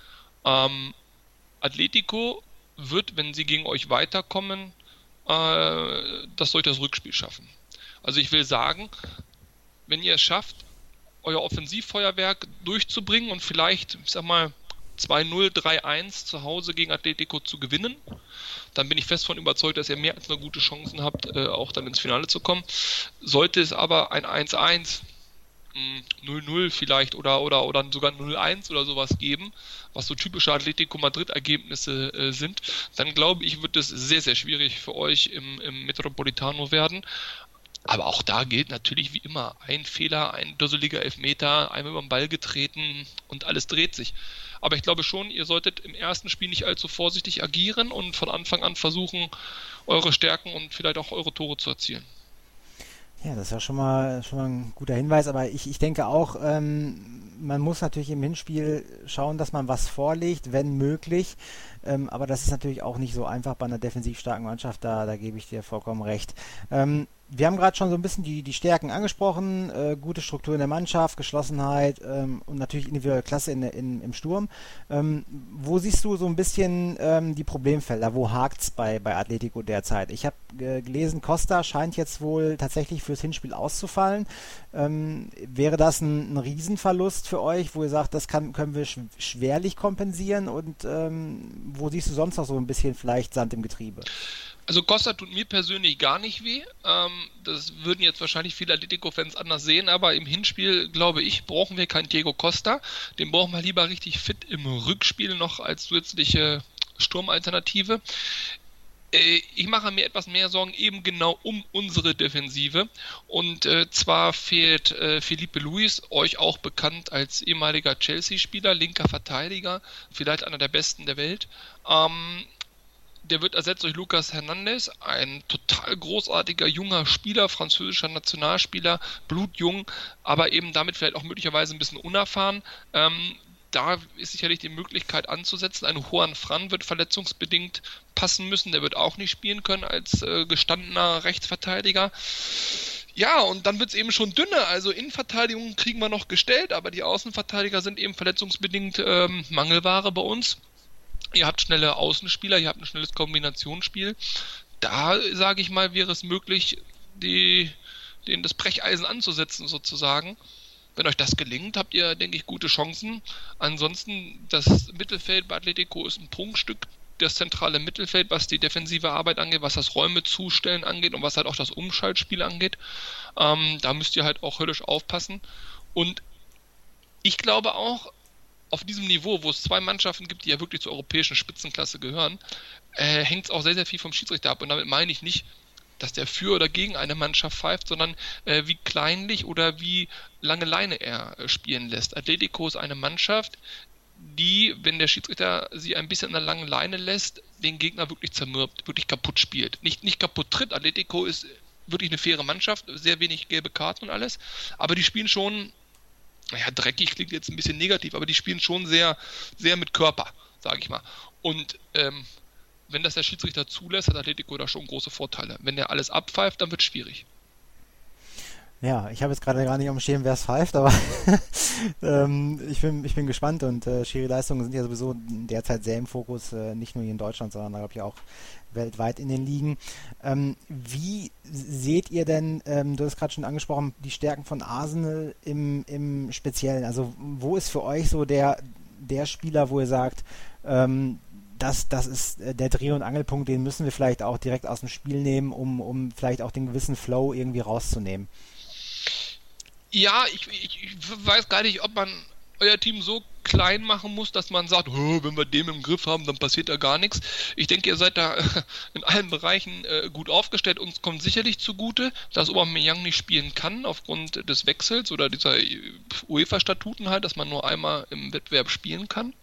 Atletico wird, wenn sie gegen euch weiterkommen, das durch das Rückspiel schaffen. Also ich will sagen, wenn ihr es schafft, euer Offensivfeuerwerk durchzubringen und vielleicht, ich sag mal, 2-0, 3-1 zu Hause gegen Atletico zu gewinnen, dann bin ich fest davon überzeugt, dass ihr mehr als nur gute Chancen habt, auch dann ins Finale zu kommen. Sollte es aber ein 1-1, 0-0 vielleicht oder sogar 0-1 oder sowas geben, was so typische Atletico Madrid-Ergebnisse sind, dann glaube ich, wird es sehr, sehr schwierig für euch im Metropolitano werden. Aber auch da gilt natürlich wie immer, ein Fehler, ein dusseliger Elfmeter, einmal über den Ball getreten und alles dreht sich. Aber ich glaube schon, ihr solltet im ersten Spiel nicht allzu vorsichtig agieren und von Anfang an versuchen, eure Stärken und vielleicht auch eure Tore zu erzielen. Ja, das ist ja schon mal ein guter Hinweis, aber ich denke auch, man muss natürlich im Hinspiel schauen, dass man was vorlegt, wenn möglich, aber das ist natürlich auch nicht so einfach bei einer defensiv starken Mannschaft, da gebe ich dir vollkommen recht. Wir haben gerade schon so ein bisschen die Stärken angesprochen, gute Struktur in der Mannschaft, Geschlossenheit und natürlich individuelle Klasse im Sturm. Wo siehst du so ein bisschen die Problemfelder? Wo hakt's bei Atletico derzeit? Ich habe gelesen, Costa scheint jetzt wohl tatsächlich fürs Hinspiel auszufallen. Wäre das ein Riesenverlust für euch, wo ihr sagt, das können wir schwerlich kompensieren? Und wo siehst du sonst noch so ein bisschen vielleicht Sand im Getriebe? Also Costa tut mir persönlich gar nicht weh. Das würden jetzt wahrscheinlich viele Atletico-Fans anders sehen, aber im Hinspiel, glaube ich, brauchen wir keinen Diego Costa. Den brauchen wir lieber richtig fit im Rückspiel noch als zusätzliche Sturmalternative. Ich mache mir etwas mehr Sorgen eben genau um unsere Defensive. Und zwar fehlt Felipe Luis, euch auch bekannt als ehemaliger Chelsea-Spieler, linker Verteidiger, vielleicht einer der besten der Welt. Der wird ersetzt durch Lucas Hernandez, ein total großartiger junger Spieler, französischer Nationalspieler, blutjung, aber eben damit vielleicht auch möglicherweise ein bisschen unerfahren. Da ist sicherlich die Möglichkeit anzusetzen. Ein Juan Fran wird verletzungsbedingt passen müssen, der wird auch nicht spielen können als gestandener Rechtsverteidiger. Ja, und dann wird es eben schon dünner. Also Innenverteidigung kriegen wir noch gestellt, aber die Außenverteidiger sind eben verletzungsbedingt Mangelware bei uns. Ihr habt schnelle Außenspieler, ihr habt ein schnelles Kombinationsspiel. Da, sage ich mal, wäre es möglich, das Brecheisen anzusetzen sozusagen. Wenn euch das gelingt, habt ihr, denke ich, gute Chancen. Ansonsten, das Mittelfeld bei Atletico ist ein Prunkstück. Das zentrale Mittelfeld, was die defensive Arbeit angeht, was das Räume zustellen angeht und was halt auch das Umschaltspiel angeht. Da müsst ihr halt auch höllisch aufpassen. Und ich glaube auch, auf diesem Niveau, wo es zwei Mannschaften gibt, die ja wirklich zur europäischen Spitzenklasse gehören, hängt es auch sehr, sehr viel vom Schiedsrichter ab. Und damit meine ich nicht, dass der für oder gegen eine Mannschaft pfeift, sondern wie kleinlich oder wie lange Leine er spielen lässt. Atletico ist eine Mannschaft, die, wenn der Schiedsrichter sie ein bisschen an der langen Leine lässt, den Gegner wirklich zermürbt, wirklich kaputt spielt. Nicht kaputt tritt. Atletico ist wirklich eine faire Mannschaft, sehr wenig gelbe Karten und alles, aber die spielen schon, naja, dreckig klingt jetzt ein bisschen negativ, aber die spielen schon sehr, sehr mit Körper, sage ich mal. Und wenn das der Schiedsrichter zulässt, hat Atletico da schon große Vorteile. Wenn der alles abpfeift, dann wird es schwierig. Ja, ich habe jetzt gerade gar nicht auf dem Schirm, wer es pfeift, aber ich bin gespannt und Schiri-Leistungen sind ja sowieso derzeit sehr im Fokus, nicht nur hier in Deutschland, sondern glaube ich auch weltweit in den Ligen. Wie seht ihr denn, du hast gerade schon angesprochen, die Stärken von Arsenal im Speziellen? Also wo ist für euch so der Spieler, wo ihr sagt, das ist der Dreh- und Angelpunkt, den müssen wir vielleicht auch direkt aus dem Spiel nehmen, um vielleicht auch den gewissen Flow irgendwie rauszunehmen? Ja, ich weiß gar nicht, ob man euer Team so klein machen muss, dass man sagt, wenn wir den im Griff haben, dann passiert da gar nichts. Ich denke, ihr seid da in allen Bereichen gut aufgestellt. Uns kommt sicherlich zugute, dass Aubameyang nicht spielen kann aufgrund des Wechsels oder dieser UEFA-Statuten halt, dass man nur einmal im Wettbewerb spielen kann.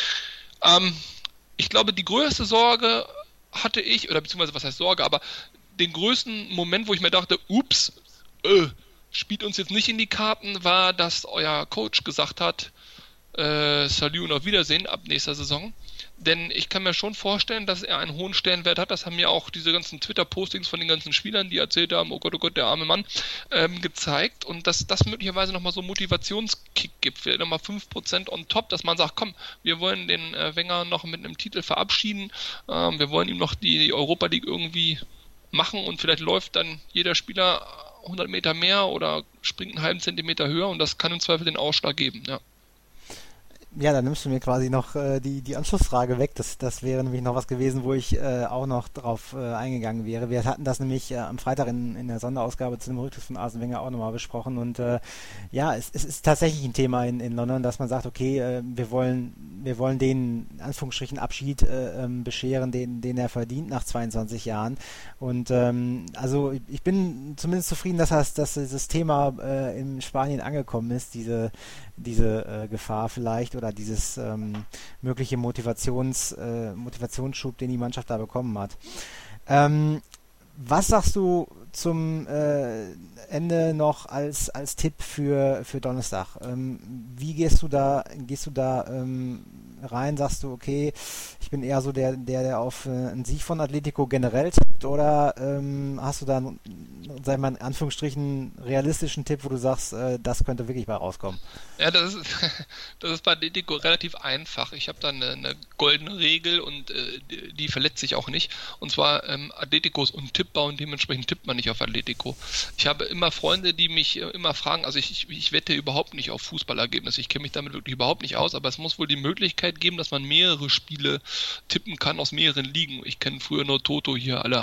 Ich glaube, die größte Sorge hatte ich, oder beziehungsweise was heißt Sorge, aber den größten Moment, wo ich mir dachte, ups, spielt uns jetzt nicht in die Karten, war, dass euer Coach gesagt hat, Salut und auf Wiedersehen ab nächster Saison. Denn ich kann mir schon vorstellen, dass er einen hohen Stellenwert hat. Das haben ja auch diese ganzen Twitter-Postings von den ganzen Spielern, die erzählt haben, oh Gott, der arme Mann, gezeigt. Und dass das möglicherweise nochmal so einen Motivationskick gibt, vielleicht nochmal 5% on top, dass man sagt, komm, wir wollen den Wenger noch mit einem Titel verabschieden. Wir wollen ihm noch die Europa League irgendwie machen und vielleicht läuft dann jeder Spieler 100 Meter mehr oder springt einen halben Zentimeter höher und das kann im Zweifel den Ausschlag geben, ja. Ja, dann nimmst du mir quasi noch die Anschlussfrage weg. Das wäre nämlich noch was gewesen, wo ich auch noch drauf eingegangen wäre. Wir hatten das nämlich am Freitag in der Sonderausgabe zu dem Rücktritt von Arsene Wenger auch nochmal besprochen. Und ja, es ist tatsächlich ein Thema in London, dass man sagt, okay, wir wollen den in Anführungsstrichen Abschied bescheren, den er verdient nach 22 Jahren. Und also ich bin zumindest zufrieden, dass dieses Thema in Spanien angekommen ist, diese Gefahr vielleicht oder dieses mögliche Motivationsschub, den die Mannschaft da bekommen hat. Was sagst du zum Ende noch als Tipp für Donnerstag? Wie gehst du da rein? Sagst du, okay, ich bin eher so der auf einen Sieg von Atletico generell tippt, oder hast du da, sag ich mal, in Anführungsstrichen realistischen Tipp, wo du sagst, das könnte wirklich bei rauskommen? Ja, das ist bei Atletico relativ einfach. Ich habe da eine goldene Regel und die verletzt sich auch nicht. Und zwar Atletico ist untippbar und dementsprechend tippt man nicht auf Atletico. Ich habe immer Freunde, die mich immer fragen, also ich wette überhaupt nicht auf Fußballergebnisse. Ich kenne mich damit wirklich überhaupt nicht aus, aber es muss wohl die Möglichkeit geben, dass man mehrere Spiele tippen kann aus mehreren Ligen. Ich kenne früher nur Toto hier alle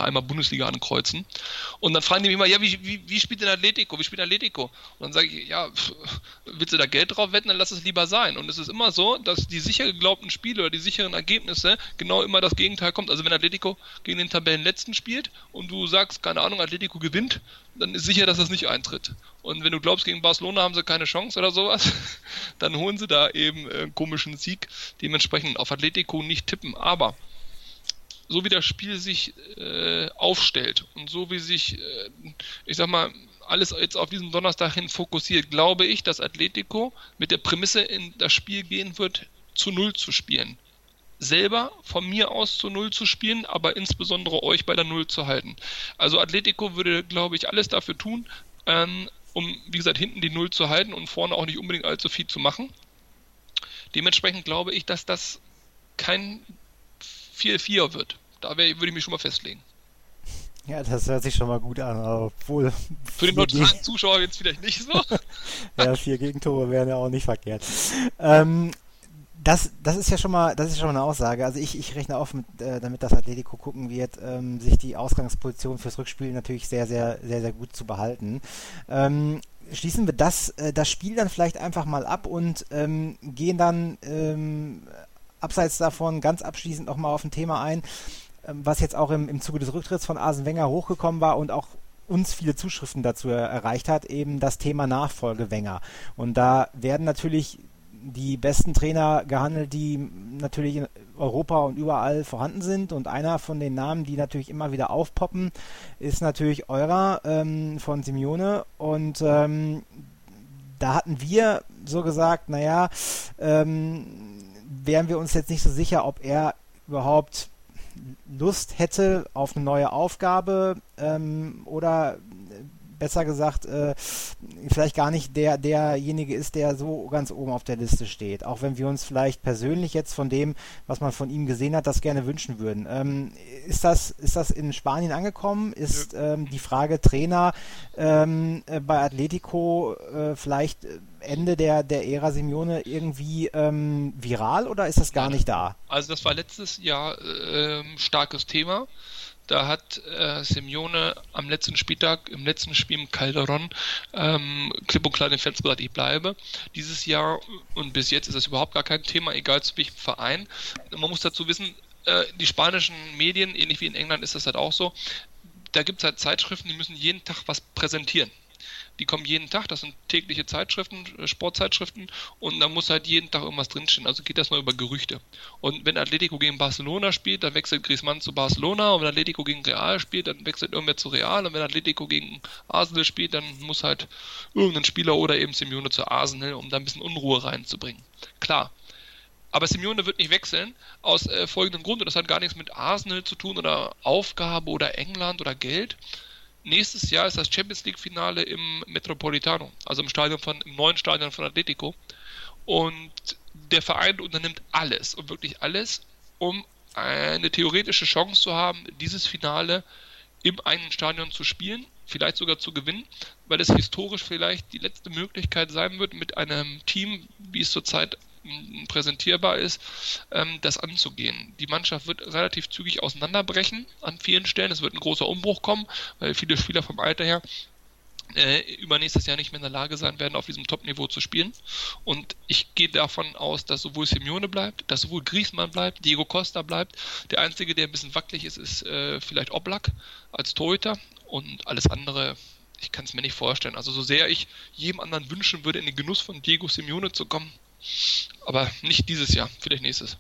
einmal Bundesliga ankreuzen. Und dann fragen die mich immer, ja, wie spielt denn Atletico? Wie spielt Atletico? Und dann sage ich, ja, willst du da Geld drauf wetten, dann lass es lieber sein. Und es ist immer so, dass die sicher geglaubten Spiele oder die sicheren Ergebnisse genau immer das Gegenteil kommt. Also wenn Atletico gegen den Tabellenletzten spielt und du sagst, keine Ahnung, Atletico gewinnt, dann ist sicher, dass das nicht eintritt. Und wenn du glaubst, gegen Barcelona haben sie keine Chance oder sowas, dann holen sie da eben einen komischen Sieg. Dementsprechend auf Atletico nicht tippen. Aber so wie das Spiel sich aufstellt und so wie sich, ich sag mal, alles jetzt auf diesen Donnerstag hin fokussiert, glaube ich, dass Atletico mit der Prämisse in das Spiel gehen wird, zu 0 zu spielen. Selber von mir aus zu 0 zu spielen, aber insbesondere euch bei der 0 zu halten. Also Atletico würde, glaube ich, alles dafür tun, um, wie gesagt, hinten die 0 zu halten und vorne auch nicht unbedingt allzu viel zu machen. Dementsprechend glaube ich, dass das kein 4-4 wird. Da würde ich mich schon mal festlegen. Ja, das hört sich schon mal gut an, obwohl... Für den neutralen Zuschauer jetzt vielleicht nicht so. Ja, 4 Gegentore wären ja auch nicht verkehrt. Das ist ja schon mal eine Aussage. Also ich rechne auch mit, damit das Atletico gucken wird, sich die Ausgangsposition fürs Rückspiel natürlich sehr, sehr, sehr, sehr gut zu behalten. Schließen wir das Spiel dann vielleicht einfach mal ab und gehen dann abseits davon ganz abschließend nochmal auf ein Thema ein, was jetzt auch im Zuge des Rücktritts von Arsene Wenger hochgekommen war und auch uns viele Zuschriften dazu erreicht hat, eben das Thema Nachfolge Wenger. Und da werden natürlich die besten Trainer gehandelt, die natürlich in Europa und überall vorhanden sind. Und einer von den Namen, die natürlich immer wieder aufpoppen, ist natürlich eurer von Simeone. Und da hatten wir so gesagt, naja, wären wir uns jetzt nicht so sicher, ob er überhaupt Lust hätte auf eine neue Aufgabe oder besser gesagt, vielleicht gar nicht derjenige ist, der so ganz oben auf der Liste steht. Auch wenn wir uns vielleicht persönlich jetzt von dem, was man von ihm gesehen hat, das gerne wünschen würden. Ist das in Spanien angekommen? Ist die Frage Trainer bei Atletico vielleicht Ende der Ära Simeone irgendwie viral oder ist das gar nicht da? Also das war letztes Jahr starkes Thema. Da hat Simeone am letzten Spieltag, im letzten Spiel im Calderón, klipp und klar den Fans gesagt, ich bleibe. Dieses Jahr und bis jetzt ist das überhaupt gar kein Thema, egal zu welchem Verein. Man muss dazu wissen, die spanischen Medien, ähnlich wie in England ist das halt auch so, da gibt es halt Zeitschriften, die müssen jeden Tag was präsentieren. Die kommen jeden Tag, das sind tägliche Zeitschriften, Sportzeitschriften und da muss halt jeden Tag irgendwas drinstehen, also geht das mal über Gerüchte. Und wenn Atletico gegen Barcelona spielt, dann wechselt Griezmann zu Barcelona und wenn Atletico gegen Real spielt, dann wechselt irgendwer zu Real und wenn Atletico gegen Arsenal spielt, dann muss halt irgendein Spieler oder eben Simeone zu Arsenal, um da ein bisschen Unruhe reinzubringen. Klar. Aber Simeone wird nicht wechseln, aus folgendem Grund, und das hat gar nichts mit Arsenal zu tun oder Aufgabe oder England oder Geld. Nächstes Jahr ist das Champions League Finale im Metropolitano, also im neuen Stadion von Atletico. Und der Verein unternimmt alles und wirklich alles, um eine theoretische Chance zu haben, dieses Finale im eigenen Stadion zu spielen, vielleicht sogar zu gewinnen, weil es historisch vielleicht die letzte Möglichkeit sein wird, mit einem Team, wie es zurzeit präsentierbar ist, das anzugehen. Die Mannschaft wird relativ zügig auseinanderbrechen an vielen Stellen. Es wird ein großer Umbruch kommen, weil viele Spieler vom Alter her übernächstes Jahr nicht mehr in der Lage sein werden, auf diesem Top-Niveau zu spielen. Und ich gehe davon aus, dass sowohl Simeone bleibt, dass sowohl Griezmann bleibt, Diego Costa bleibt. Der Einzige, der ein bisschen wackelig ist, ist vielleicht Oblak als Torhüter und alles andere, ich kann es mir nicht vorstellen. Also so sehr ich jedem anderen wünschen würde, in den Genuss von Diego Simeone zu kommen, aber nicht dieses Jahr, vielleicht nächstes.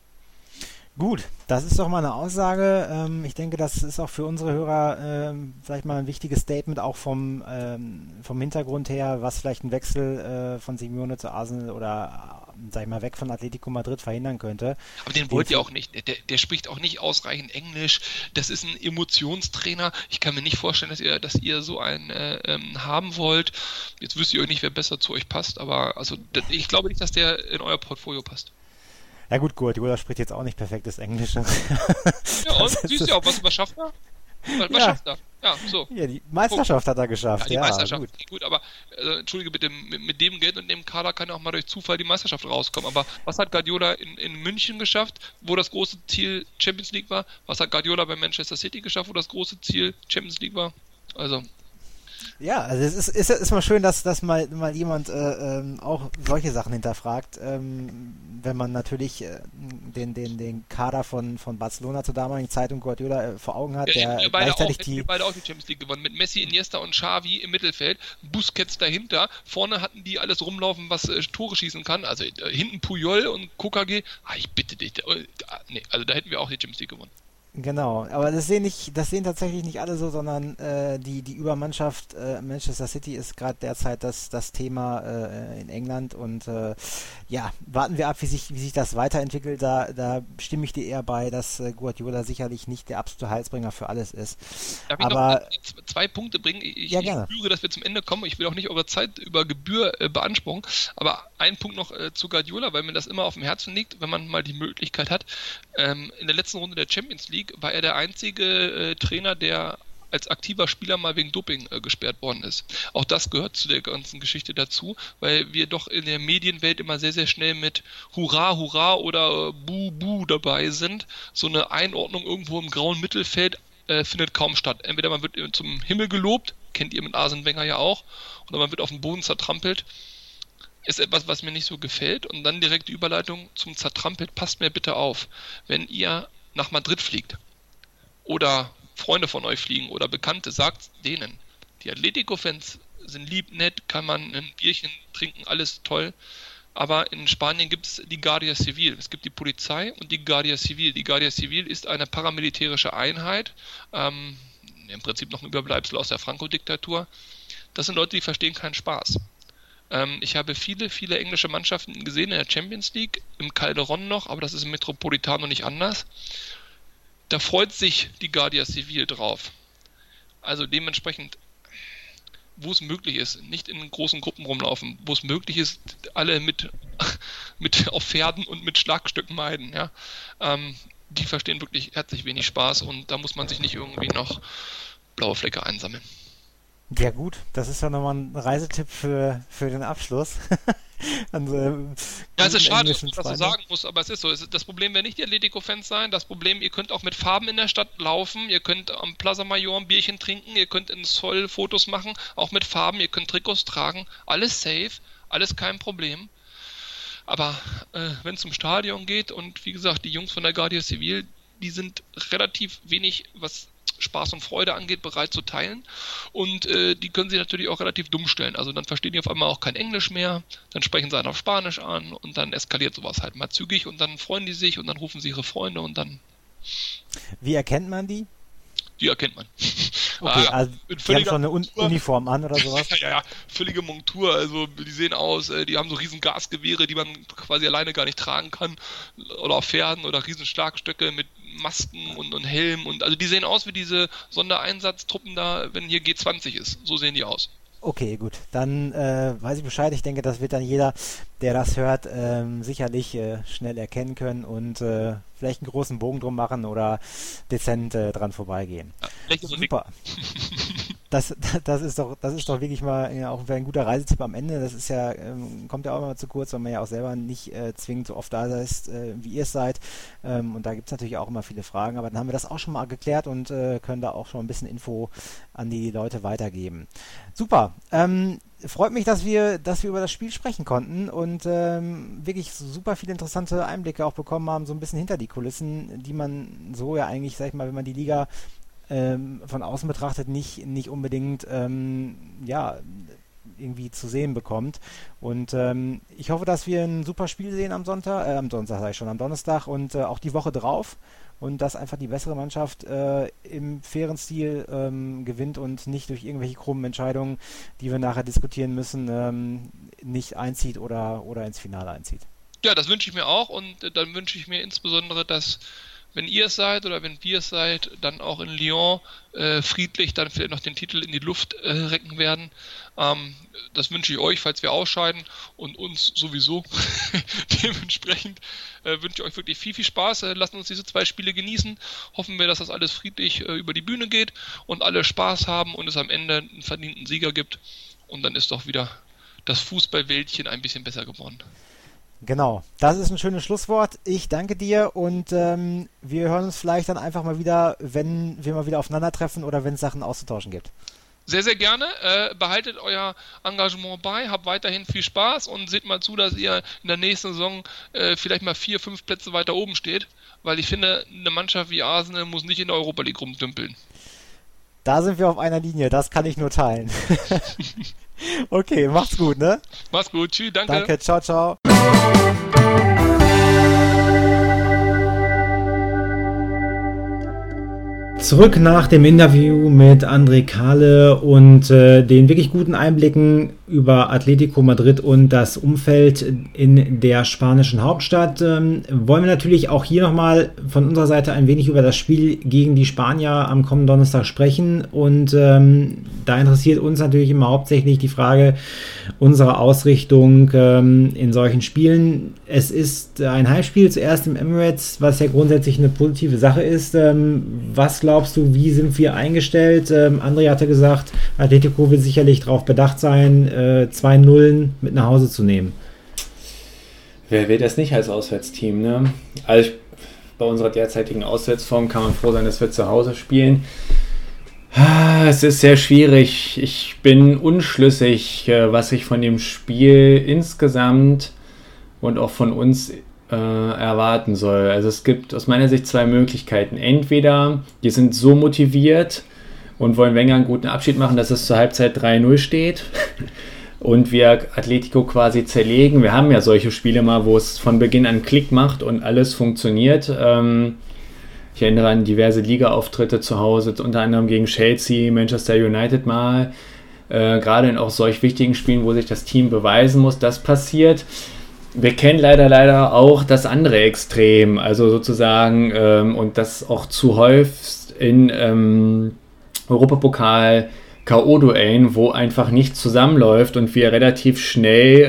Gut, das ist doch mal eine Aussage. Ich denke, das ist auch für unsere Hörer vielleicht mal ein wichtiges Statement, auch vom Hintergrund her, was vielleicht ein Wechsel von Simeone zu Arsenal oder, sag ich mal, weg von Atletico Madrid verhindern könnte. Aber den wollt ihr auch nicht. Der spricht auch nicht ausreichend Englisch. Das ist ein Emotionstrainer. Ich kann mir nicht vorstellen, dass ihr so einen haben wollt. Jetzt wüsste ich euch nicht, wer besser zu euch passt, aber also ich glaube nicht, dass der in euer Portfolio passt. Ja gut, Guardiola spricht jetzt auch nicht perfektes Englisch. Ja, und siehst du ja auch, was schafft er? Was schafft er? Ja, so. Ja, die Meisterschaft hat er geschafft. Die Ja, Meisterschaft. gut. Gut, aber entschuldige bitte, mit dem Geld und dem Kader kann ja auch mal durch Zufall die Meisterschaft rauskommen. Aber was hat Guardiola in München geschafft, wo das große Ziel Champions League war? Was hat Guardiola bei Manchester City geschafft, wo das große Ziel Champions League war? Also, Ja, also es ist mal schön, dass mal jemand auch solche Sachen hinterfragt, wenn man natürlich den Kader von Barcelona zur damaligen Zeit und Guardiola vor Augen hat, der wir gleichzeitig beide auch die Champions League gewonnen. Mit Messi, Iniesta und Xavi im Mittelfeld, Busquets dahinter. Vorne hatten die alles rumlaufen, was Tore schießen kann. Also hinten Puyol und Kokage. Ich bitte dich. Nee, also da hätten wir auch die Champions League gewonnen. Genau, aber das sehen tatsächlich nicht alle so, sondern die Übermannschaft Manchester City ist gerade derzeit das Thema in England und ja, warten wir ab, wie sich das weiterentwickelt. Da stimme ich dir eher bei, dass Guardiola sicherlich nicht der absolute Heilsbringer für alles ist. Darf ich aber noch 2 Punkte bringen? Ja, gerne. Ich spüre, dass wir zum Ende kommen. Ich will auch nicht eure Zeit über Gebühr beanspruchen, aber ein Punkt noch zu Guardiola, weil mir das immer auf dem Herzen liegt, wenn man mal die Möglichkeit hat. In der letzten Runde der Champions League war er der einzige Trainer, der als aktiver Spieler mal wegen Doping gesperrt worden ist. Auch das gehört zu der ganzen Geschichte dazu, weil wir doch in der Medienwelt immer sehr, sehr schnell mit Hurra, Hurra oder Buh, Buh dabei sind. So eine Einordnung irgendwo im grauen Mittelfeld findet kaum statt. Entweder man wird zum Himmel gelobt, kennt ihr mit Arsene Wenger ja auch, oder man wird auf den Boden zertrampelt. Ist etwas, was mir nicht so gefällt. Und dann direkt die Überleitung zum Zertrampelt. Passt mir bitte auf, wenn ihr nach Madrid fliegt oder Freunde von euch fliegen oder Bekannte, sagt denen, die Atletico-Fans sind lieb, nett, kann man ein Bierchen trinken, alles toll. Aber in Spanien gibt es die Guardia Civil. Es gibt die Polizei und die Guardia Civil. Die Guardia Civil ist eine paramilitärische Einheit, im Prinzip noch ein Überbleibsel aus der Franco-Diktatur. Das sind Leute, die verstehen keinen Spaß. Ich habe viele, viele englische Mannschaften gesehen in der Champions League, im Calderón noch, aber das ist im Metropolitano nicht anders. Da freut sich die Guardia Civil drauf. Also dementsprechend, wo es möglich ist, nicht in großen Gruppen rumlaufen, wo es möglich ist, alle mit auf Pferden und mit Schlagstücken meiden. Ja? Die verstehen wirklich herzlich wenig Spaß und da muss man sich nicht irgendwie noch blaue Flecke einsammeln. ja gut, das ist ja nochmal ein Reisetipp für den Abschluss. Also, ja, es ist schade, dass ich das so sagen muss, aber es ist so. Das Problem werden nicht die Atletico-Fans sein. Das Problem, ihr könnt auch mit Farben in der Stadt laufen, ihr könnt am Plaza Mayor ein Bierchen trinken, ihr könnt in Sol Fotos machen, auch mit Farben, ihr könnt Trikots tragen. Alles safe, alles kein Problem. Aber wenn es zum Stadion geht und wie gesagt, die Jungs von der Guardia Civil, die sind relativ wenig, was Spaß und Freude angeht, bereit zu teilen und die können sie natürlich auch relativ dumm stellen. Also dann verstehen die auf einmal auch kein Englisch mehr, dann sprechen sie einen auf Spanisch an und dann eskaliert sowas halt mal zügig und dann freuen die sich und dann rufen sie ihre Freunde und dann... Wie erkennt man die? Die erkennt man. Okay, also die haben schon eine Uniform an oder sowas? Ja, völlige Montur, also die sehen aus, die haben so riesen Gasgewehre, die man quasi alleine gar nicht tragen kann, oder auf Pferden oder riesen Schlagstöcke mit Masken und Helm und also die sehen aus wie diese Sondereinsatztruppen da, wenn hier G20 ist, so sehen die aus. Okay, gut. Dann weiß ich Bescheid. Ich denke, das wird dann jeder, der das hört, sicherlich schnell erkennen können und vielleicht einen großen Bogen drum machen oder dezent dran vorbeigehen. Ja, super. Das ist doch wirklich mal ja, auch ein guter Reisetipp am Ende. Das ist ja, kommt ja auch immer zu kurz, weil man ja auch selber nicht zwingend so oft da ist, wie ihr es seid. Und da gibt es natürlich auch immer viele Fragen, aber dann haben wir das auch schon mal geklärt und können da auch schon ein bisschen Info an die Leute weitergeben. Super. Freut mich, dass wir über das Spiel sprechen konnten und wirklich super viele interessante Einblicke auch bekommen haben, so ein bisschen hinter die Kulissen, die man so ja eigentlich, sag ich mal, wenn man die Liga von außen betrachtet, nicht unbedingt irgendwie zu sehen bekommt. Und ich hoffe, dass wir ein super Spiel sehen am Donnerstag und auch die Woche drauf. Und dass einfach die bessere Mannschaft im fairen Stil gewinnt und nicht durch irgendwelche krummen Entscheidungen, die wir nachher diskutieren müssen, nicht einzieht oder ins Finale einzieht. Ja, das wünsche ich mir auch und dann wünsche ich mir insbesondere, dass wenn ihr es seid oder wenn wir es seid, dann auch in Lyon friedlich dann vielleicht noch den Titel in die Luft recken werden. Das wünsche ich euch, falls wir ausscheiden, und uns sowieso. Dementsprechend wünsche ich euch wirklich viel, viel Spaß. Lasst uns diese 2 Spiele genießen. Hoffen wir, dass das alles friedlich über die Bühne geht und alle Spaß haben und es am Ende einen verdienten Sieger gibt. Und dann ist doch wieder das Fußballweltchen ein bisschen besser geworden. Genau, das ist ein schönes Schlusswort. Ich danke dir und wir hören uns vielleicht dann einfach mal wieder, wenn wir mal wieder aufeinandertreffen oder wenn es Sachen auszutauschen gibt. Sehr, sehr gerne. Behaltet euer Engagement bei, habt weiterhin viel Spaß und seht mal zu, dass ihr in der nächsten Saison vielleicht mal 4, 5 Plätze weiter oben steht, weil ich finde, eine Mannschaft wie Arsenal muss nicht in der Europa League rumdümpeln. Da sind wir auf einer Linie, das kann ich nur teilen. Okay, macht's gut, ne? Macht's gut, tschüss, danke. Danke, ciao, ciao. Zurück nach dem Interview mit André Kahle und den wirklich guten Einblicken über Atletico Madrid und das Umfeld in der spanischen Hauptstadt wollen wir natürlich auch hier nochmal von unserer Seite ein wenig über das Spiel gegen die Spanier am kommenden Donnerstag sprechen, und da interessiert uns natürlich immer hauptsächlich die Frage unserer Ausrichtung in solchen Spielen. Es ist ein Heimspiel zuerst im Emirates, was ja grundsätzlich eine positive Sache ist. Was glaubst du, wie sind wir eingestellt? André hatte gesagt, Atletico wird sicherlich darauf bedacht sein, 2 Nullen mit nach Hause zu nehmen. Wer will das nicht als Auswärtsteam, ne? Also bei unserer derzeitigen Auswärtsform kann man froh sein, dass wir zu Hause spielen. Es ist sehr schwierig. Ich bin unschlüssig, was ich von dem Spiel insgesamt und auch von uns erwarten soll. Also es gibt aus meiner Sicht 2 Möglichkeiten. Entweder die sind so motiviert und wollen Wenger einen guten Abschied machen, dass es zur Halbzeit 3-0 steht und wir Atletico quasi zerlegen. Wir haben ja solche Spiele mal, wo es von Beginn an Klick macht und alles funktioniert. Ich erinnere an diverse Liga-Auftritte zu Hause, unter anderem gegen Chelsea, Manchester United mal. Gerade in auch solch wichtigen Spielen, wo sich das Team beweisen muss, das passiert. Wir kennen leider auch das andere Extrem, also sozusagen, und das auch zu häufig in Europapokal K.O.-Duellen, wo einfach nichts zusammenläuft und wir relativ schnell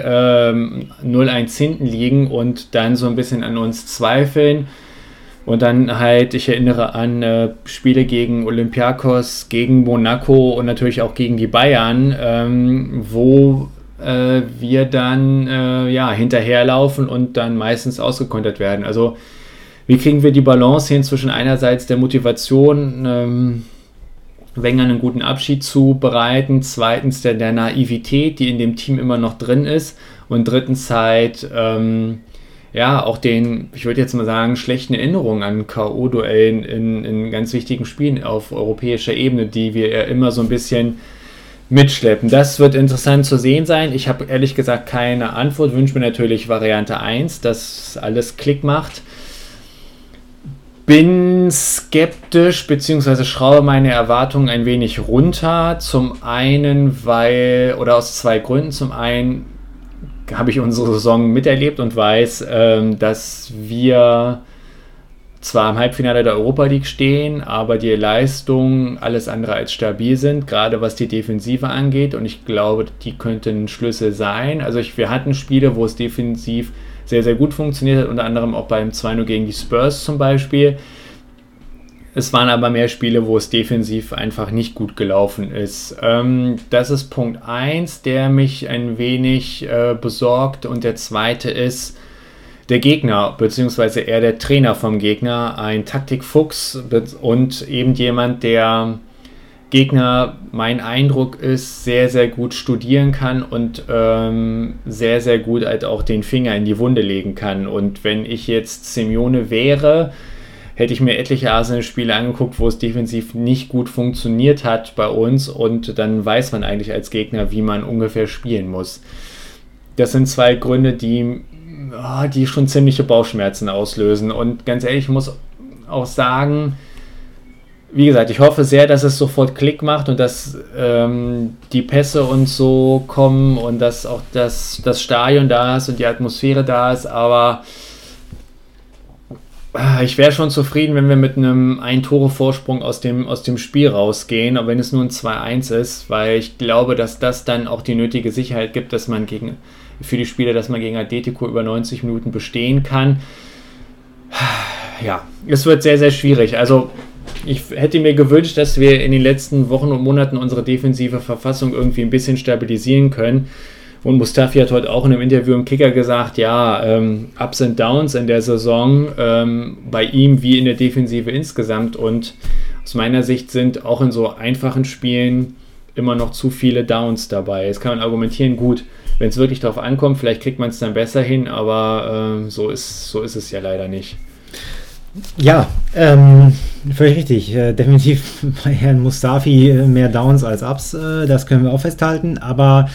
0-1 hinten liegen und dann so ein bisschen an uns zweifeln. Und dann halt, ich erinnere an Spiele gegen Olympiakos, gegen Monaco und natürlich auch gegen die Bayern, wo wir dann hinterherlaufen und dann meistens ausgekontert werden. Also wie kriegen wir die Balance hin zwischen einerseits der Motivation, Wenger einen guten Abschied zu bereiten, zweitens der Naivität, die in dem Team immer noch drin ist, und drittens halt auch den, ich würde jetzt mal sagen, schlechten Erinnerungen an K.O.-Duellen in ganz wichtigen Spielen auf europäischer Ebene, die wir ja immer so ein bisschen mitschleppen. Das wird interessant zu sehen sein. Ich habe ehrlich gesagt keine Antwort, wünsche mir natürlich Variante 1, dass alles Klick macht. Bin skeptisch, beziehungsweise schraube meine Erwartungen ein wenig runter. Zum einen, aus 2 Gründen. Zum einen habe ich unsere Saison miterlebt und weiß, dass wir zwar im Halbfinale der Europa League stehen, aber die Leistungen alles andere als stabil sind, gerade was die Defensive angeht, und ich glaube, die könnten ein Schlüssel sein. Also wir hatten Spiele, wo es defensiv sehr, sehr gut funktioniert hat, unter anderem auch beim 2-0 gegen die Spurs zum Beispiel. Es waren aber mehr Spiele, wo es defensiv einfach nicht gut gelaufen ist. Das ist Punkt 1, der mich ein wenig besorgt, und der zweite ist der Gegner, beziehungsweise eher der Trainer vom Gegner, ein Taktikfuchs und eben jemand, der Gegner, mein Eindruck ist, sehr, sehr gut studieren kann und sehr, sehr gut halt auch den Finger in die Wunde legen kann. Und wenn ich jetzt Simeone wäre, hätte ich mir etliche Arsenal-Spiele angeguckt, wo es defensiv nicht gut funktioniert hat bei uns, und dann weiß man eigentlich als Gegner, wie man ungefähr spielen muss. Das sind 2 Gründe, die schon ziemliche Bauchschmerzen auslösen. Und ganz ehrlich, ich muss auch sagen, wie gesagt, ich hoffe sehr, dass es sofort Klick macht und dass die Pässe und so kommen und dass auch das Stadion da ist und die Atmosphäre da ist, aber Ich wäre schon zufrieden, wenn wir mit einem Ein-Tore-Vorsprung aus dem Spiel rausgehen, auch wenn es nur ein 2-1 ist, weil ich glaube, dass das dann auch die nötige Sicherheit gibt, dass man für die Spieler, dass man gegen Atletico über 90 Minuten bestehen kann. Ja, es wird sehr, sehr schwierig. Also ich hätte mir gewünscht, dass wir in den letzten Wochen und Monaten unsere defensive Verfassung irgendwie ein bisschen stabilisieren können. Und Mustafi hat heute auch in einem Interview im Kicker gesagt, ja, Ups and Downs in der Saison, bei ihm wie in der Defensive insgesamt. Und aus meiner Sicht sind auch in so einfachen Spielen immer noch zu viele Downs dabei. Jetzt kann man argumentieren, gut, wenn es wirklich darauf ankommt, vielleicht kriegt man es dann besser hin, aber so ist es ja leider nicht. Ja, völlig richtig. Definitiv bei Herrn Mustafi mehr Downs als Ups, das können wir auch festhalten, aber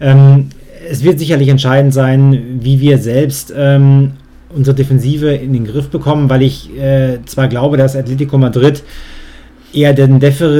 es wird sicherlich entscheidend sein, wie wir selbst unsere Defensive in den Griff bekommen, weil ich zwar glaube, dass Atletico Madrid eher den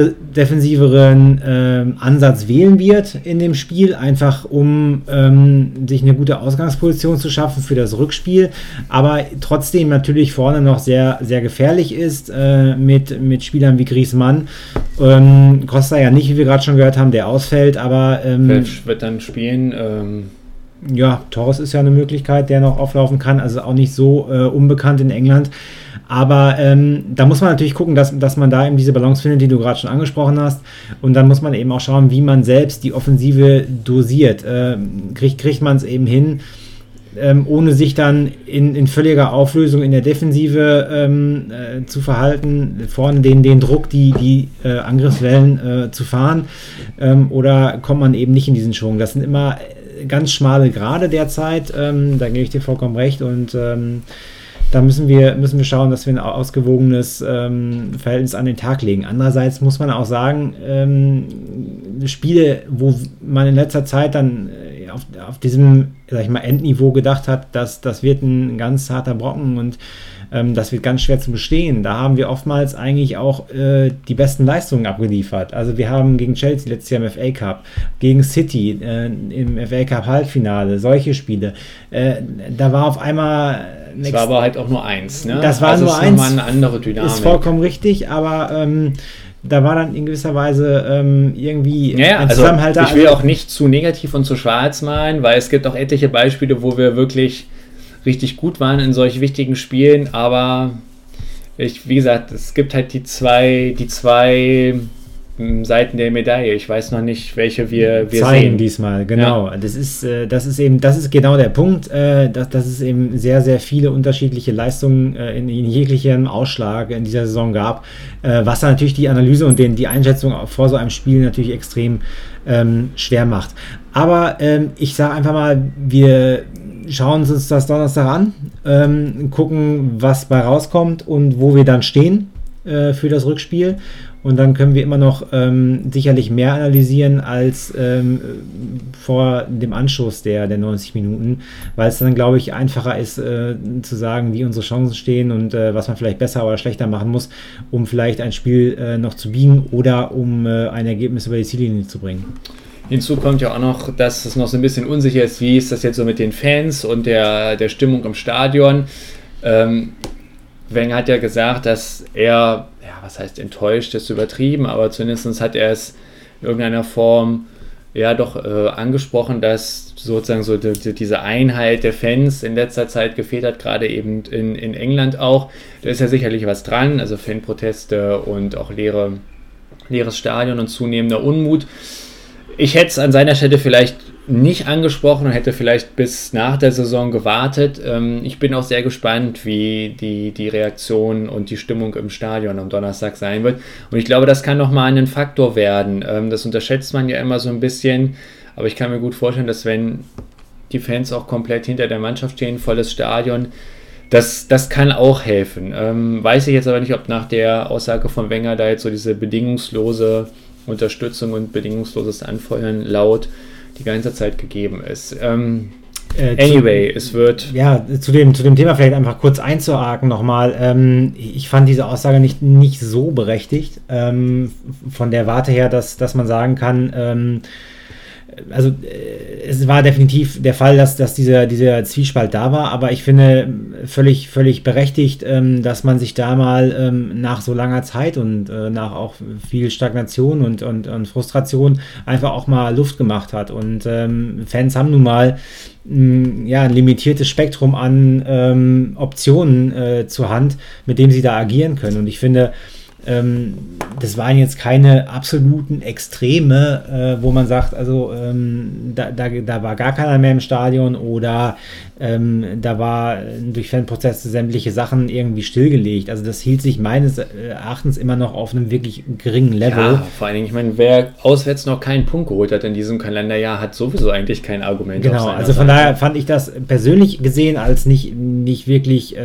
defensiveren Ansatz wählen wird in dem Spiel, einfach um sich eine gute Ausgangsposition zu schaffen für das Rückspiel, aber trotzdem natürlich vorne noch sehr, sehr gefährlich ist mit Spielern wie Griezmann. Costa ja nicht, wie wir gerade schon gehört haben, der ausfällt, aber wird dann spielen. Ja, Torres ist ja eine Möglichkeit, der noch auflaufen kann, also auch nicht so unbekannt in England. Aber da muss man natürlich gucken, dass man da eben diese Balance findet, die du gerade schon angesprochen hast. Und dann muss man eben auch schauen, wie man selbst die Offensive dosiert. Kriegt man es eben hin, ohne sich dann in völliger Auflösung in der Defensive zu verhalten, vorne den Druck, die Angriffswellen zu fahren. Oder kommt man eben nicht in diesen Schwung. Das sind immer ganz schmale Grade derzeit. Da gebe ich dir vollkommen recht. Und da müssen wir schauen, dass wir ein ausgewogenes Verhältnis an den Tag legen. Andererseits muss man auch sagen, Spiele, wo man in letzter Zeit dann auf diesem, sag ich mal, Endniveau gedacht hat, das wird ein ganz harter Brocken und das wird ganz schwer zu bestehen. Da haben wir oftmals eigentlich auch die besten Leistungen abgeliefert. Also wir haben gegen Chelsea letztes Jahr im FA Cup, gegen City im FA Cup Halbfinale, solche Spiele. Da war auf einmal... Das war aber halt auch nur eins. Ne? Das war also nur eins. Eine andere Dynamik. Ist vollkommen richtig, aber da war dann in gewisser Weise irgendwie ein Zusammenhalt da. Ich will auch nicht zu negativ und zu schwarz malen, weil es gibt auch etliche Beispiele, wo wir wirklich richtig gut waren in solch wichtigen Spielen, aber wie gesagt, es gibt halt die zwei Seiten der Medaille. Ich weiß noch nicht, welche wir zeigen sehen. Diesmal, genau. Ja. Das ist genau der Punkt, dass es eben sehr, sehr viele unterschiedliche Leistungen in jeglichem Ausschlag in dieser Saison gab, was dann natürlich die Analyse und die Einschätzung vor so einem Spiel natürlich extrem schwer macht. Aber ich sage einfach mal, wir schauen uns das Donnerstag an, gucken, was bei rauskommt und wo wir dann stehen für das Rückspiel. Und dann können wir immer noch sicherlich mehr analysieren als vor dem Anschluss der 90 Minuten, weil es dann, glaube ich, einfacher ist zu sagen, wie unsere Chancen stehen und was man vielleicht besser oder schlechter machen muss, um vielleicht ein Spiel noch zu biegen oder um ein Ergebnis über die Ziellinie zu bringen. Hinzu kommt ja auch noch, dass es noch so ein bisschen unsicher ist, wie ist das jetzt so mit den Fans und der Stimmung im Stadion. Wenger hat ja gesagt, dass er, was heißt enttäuscht, ist übertrieben, aber zumindest hat er es in irgendeiner Form doch angesprochen, dass sozusagen so diese Einheit der Fans in letzter Zeit gefehlt hat, gerade eben in England auch. Da ist ja sicherlich was dran, also Fanproteste und auch leeres Stadion und zunehmender Unmut. Ich hätte es an seiner Stelle vielleicht nicht angesprochen und hätte vielleicht bis nach der Saison gewartet. Ich bin auch sehr gespannt, wie die Reaktion und die Stimmung im Stadion am Donnerstag sein wird. Und ich glaube, das kann nochmal ein Faktor werden. Das unterschätzt man ja immer so ein bisschen. Aber ich kann mir gut vorstellen, dass wenn die Fans auch komplett hinter der Mannschaft stehen, volles Stadion, das kann auch helfen. Weiß ich jetzt aber nicht, ob nach der Aussage von Wenger da jetzt so diese bedingungslose Unterstützung und bedingungsloses Anfeuern laut die ganze Zeit gegeben ist. Anyway, es wird... Ja, zu dem Thema vielleicht einfach kurz einzuhaken nochmal. Ich fand diese Aussage nicht so berechtigt. Von der Warte her, dass man sagen kann, also es war definitiv der Fall, dass dieser Zwiespalt da war, aber ich finde völlig berechtigt, dass man sich da mal nach so langer Zeit und nach auch viel Stagnation und Frustration einfach auch mal Luft gemacht hat. Und Fans haben nun mal ein limitiertes Spektrum an Optionen zur Hand, mit dem sie da agieren können. Und ich finde, das waren jetzt keine absoluten Extreme, wo man sagt, also da war gar keiner mehr im Stadion oder da war durch Fanprozesse sämtliche Sachen irgendwie stillgelegt. Also das hielt sich meines Erachtens immer noch auf einem wirklich geringen Level. Ja, vor allen Dingen, ich meine, wer auswärts noch keinen Punkt geholt hat in diesem Kalenderjahr, hat sowieso eigentlich kein Argument. Genau, also von daher fand ich das persönlich gesehen als nicht wirklich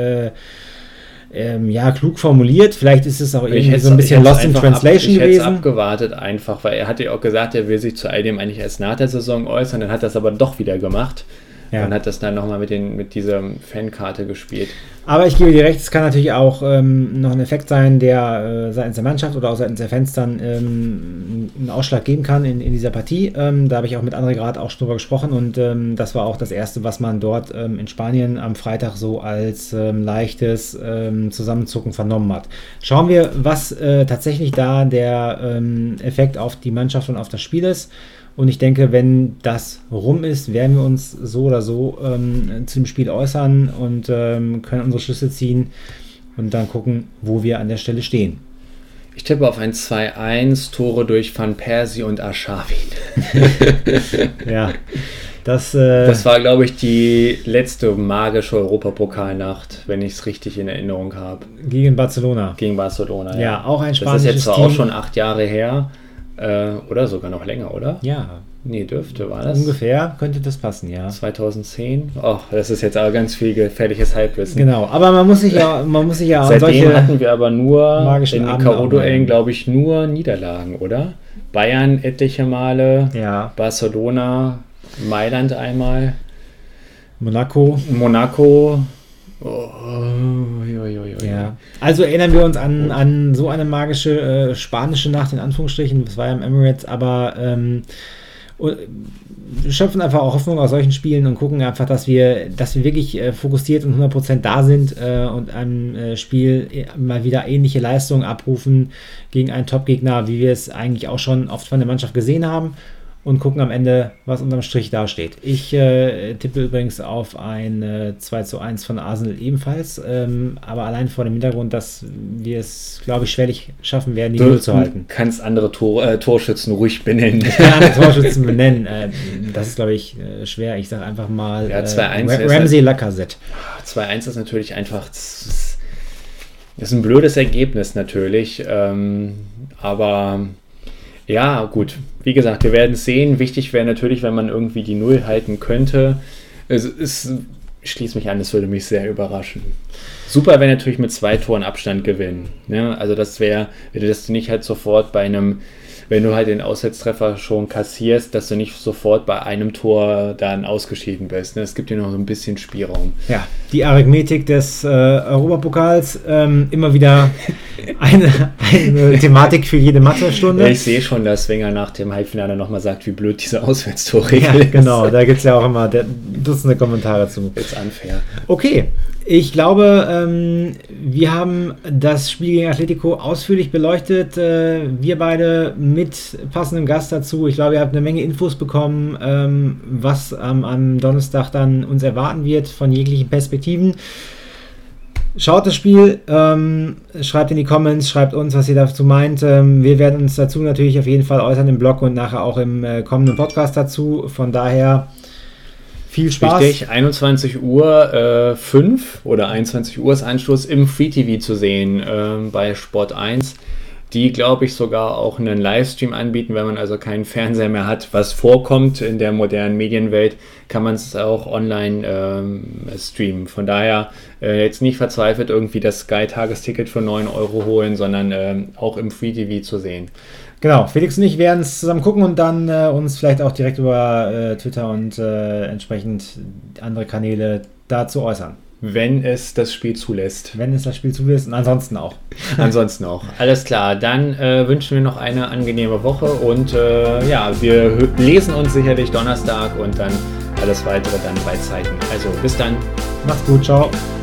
klug formuliert. Vielleicht ist es auch irgendwie so ein bisschen lost in translation gewesen. Ich hätte es abgewartet einfach, weil er hatte ja auch gesagt, er will sich zu all dem eigentlich erst nach der Saison äußern, dann hat er es aber doch wieder gemacht. Ja. Und hat das dann nochmal mit dieser Fankarte gespielt. Aber ich gebe dir recht, es kann natürlich auch noch ein Effekt sein, der seitens der Mannschaft oder auch seitens der Fans dann einen Ausschlag geben kann in dieser Partie. Da habe ich auch mit André gerade auch schon drüber gesprochen und das war auch das Erste, was man dort in Spanien am Freitag so als leichtes Zusammenzucken vernommen hat. Schauen wir, was tatsächlich da der Effekt auf die Mannschaft und auf das Spiel ist. Und ich denke, wenn das rum ist, werden wir uns so oder so zu dem Spiel äußern und können unsere Schlüsse ziehen und dann gucken, wo wir an der Stelle stehen. Ich tippe auf ein 2-1, Tore durch Van Persie und Arshavin. Ja, das war, glaube ich, die letzte magische Europapokalnacht, wenn ich es richtig in Erinnerung habe. Gegen Barcelona. Gegen Barcelona, ja. Ja, auch ein spanisches Team. Das ist jetzt zwar Team. Auch schon 8 Jahre her. Oder sogar noch länger, oder? Ja. Nee, war das? Ungefähr könnte das passen, ja. 2010? Oh, das ist jetzt aber ganz viel gefährliches Halbwissen. Genau, aber man muss sich ja Seitdem hatten wir aber nur in den K.O.-Duellen, glaube ich, nur Niederlagen, oder? Bayern etliche Male, ja. Barcelona, Mailand einmal. Monaco. Ja. Also erinnern wir uns an so eine magische spanische Nacht, in Anführungsstrichen, das war ja im Emirates, aber wir schöpfen einfach auch Hoffnung aus solchen Spielen und gucken einfach, dass wir wirklich fokussiert und 100% da sind und einem Spiel mal wieder ähnliche Leistungen abrufen gegen einen Top-Gegner, wie wir es eigentlich auch schon oft von der Mannschaft gesehen haben. Und gucken am Ende, was unterm Strich dasteht. Ich tippe übrigens auf ein 2-1 von Arsenal ebenfalls, aber allein vor dem Hintergrund, dass wir es, glaube ich, schwerlich schaffen werden, die Null zu halten. Du kannst andere Torschützen ruhig benennen. Ja, andere Torschützen benennen. Das ist, glaube ich, schwer. Ich sage einfach mal Ramsey Lacazette. 2-1 ist natürlich einfach... Das ist ein blödes Ergebnis natürlich, aber... Ja, gut. Wie gesagt, wir werden es sehen. Wichtig wäre natürlich, wenn man irgendwie die Null halten könnte. Ich schließe mich an, es würde mich sehr überraschen. Super wäre natürlich mit 2 Toren Abstand gewinnen. Ne? Also das wäre, wenn du das nicht halt sofort wenn du halt den Auswärtstreffer schon kassierst, dass du nicht sofort bei einem Tor dann ausgeschieden bist. Ne? Es gibt dir noch so ein bisschen Spielraum. Ja, die Arithmetik des Europapokals, immer wieder eine Thematik für jede Mathestunde. Ich sehe schon, dass Wenger nach dem Halbfinale nochmal sagt, wie blöd diese Auswärtstorregel ist. Genau, da gibt es ja auch immer Dutzende Kommentare zu. Ist unfair. Okay, ich glaube, wir haben das Spiel gegen Atletico ausführlich beleuchtet. Wir beide mit passendem Gast dazu. Ich glaube, ihr habt eine Menge Infos bekommen, was am Donnerstag dann uns erwarten wird von jeglichen Perspektiven. Schaut das Spiel, schreibt in die Comments, schreibt uns, was ihr dazu meint. Wir werden uns dazu natürlich auf jeden Fall äußern im Blog und nachher auch im kommenden Podcast dazu. Von daher viel Spaß. Richtig, 21 Uhr 5 oder 21 Uhr ist Anschluss im Free TV zu sehen bei Sport 1. Die, glaube ich, sogar auch einen Livestream anbieten, wenn man also keinen Fernseher mehr hat. Was vorkommt in der modernen Medienwelt, kann man es auch online streamen. Von daher jetzt nicht verzweifelt irgendwie das Sky-Tagesticket für 9 € holen, sondern auch im Free TV zu sehen. Genau, Felix und ich werden es zusammen gucken und dann uns vielleicht auch direkt über Twitter und entsprechend andere Kanäle dazu äußern. Wenn es das Spiel zulässt. Wenn es das Spiel zulässt und ansonsten auch. Ansonsten auch. Alles klar, dann wünschen wir noch eine angenehme Woche und wir lesen uns sicherlich Donnerstag und dann alles weitere dann bei Zeiten. Also bis dann. Macht's gut, ciao.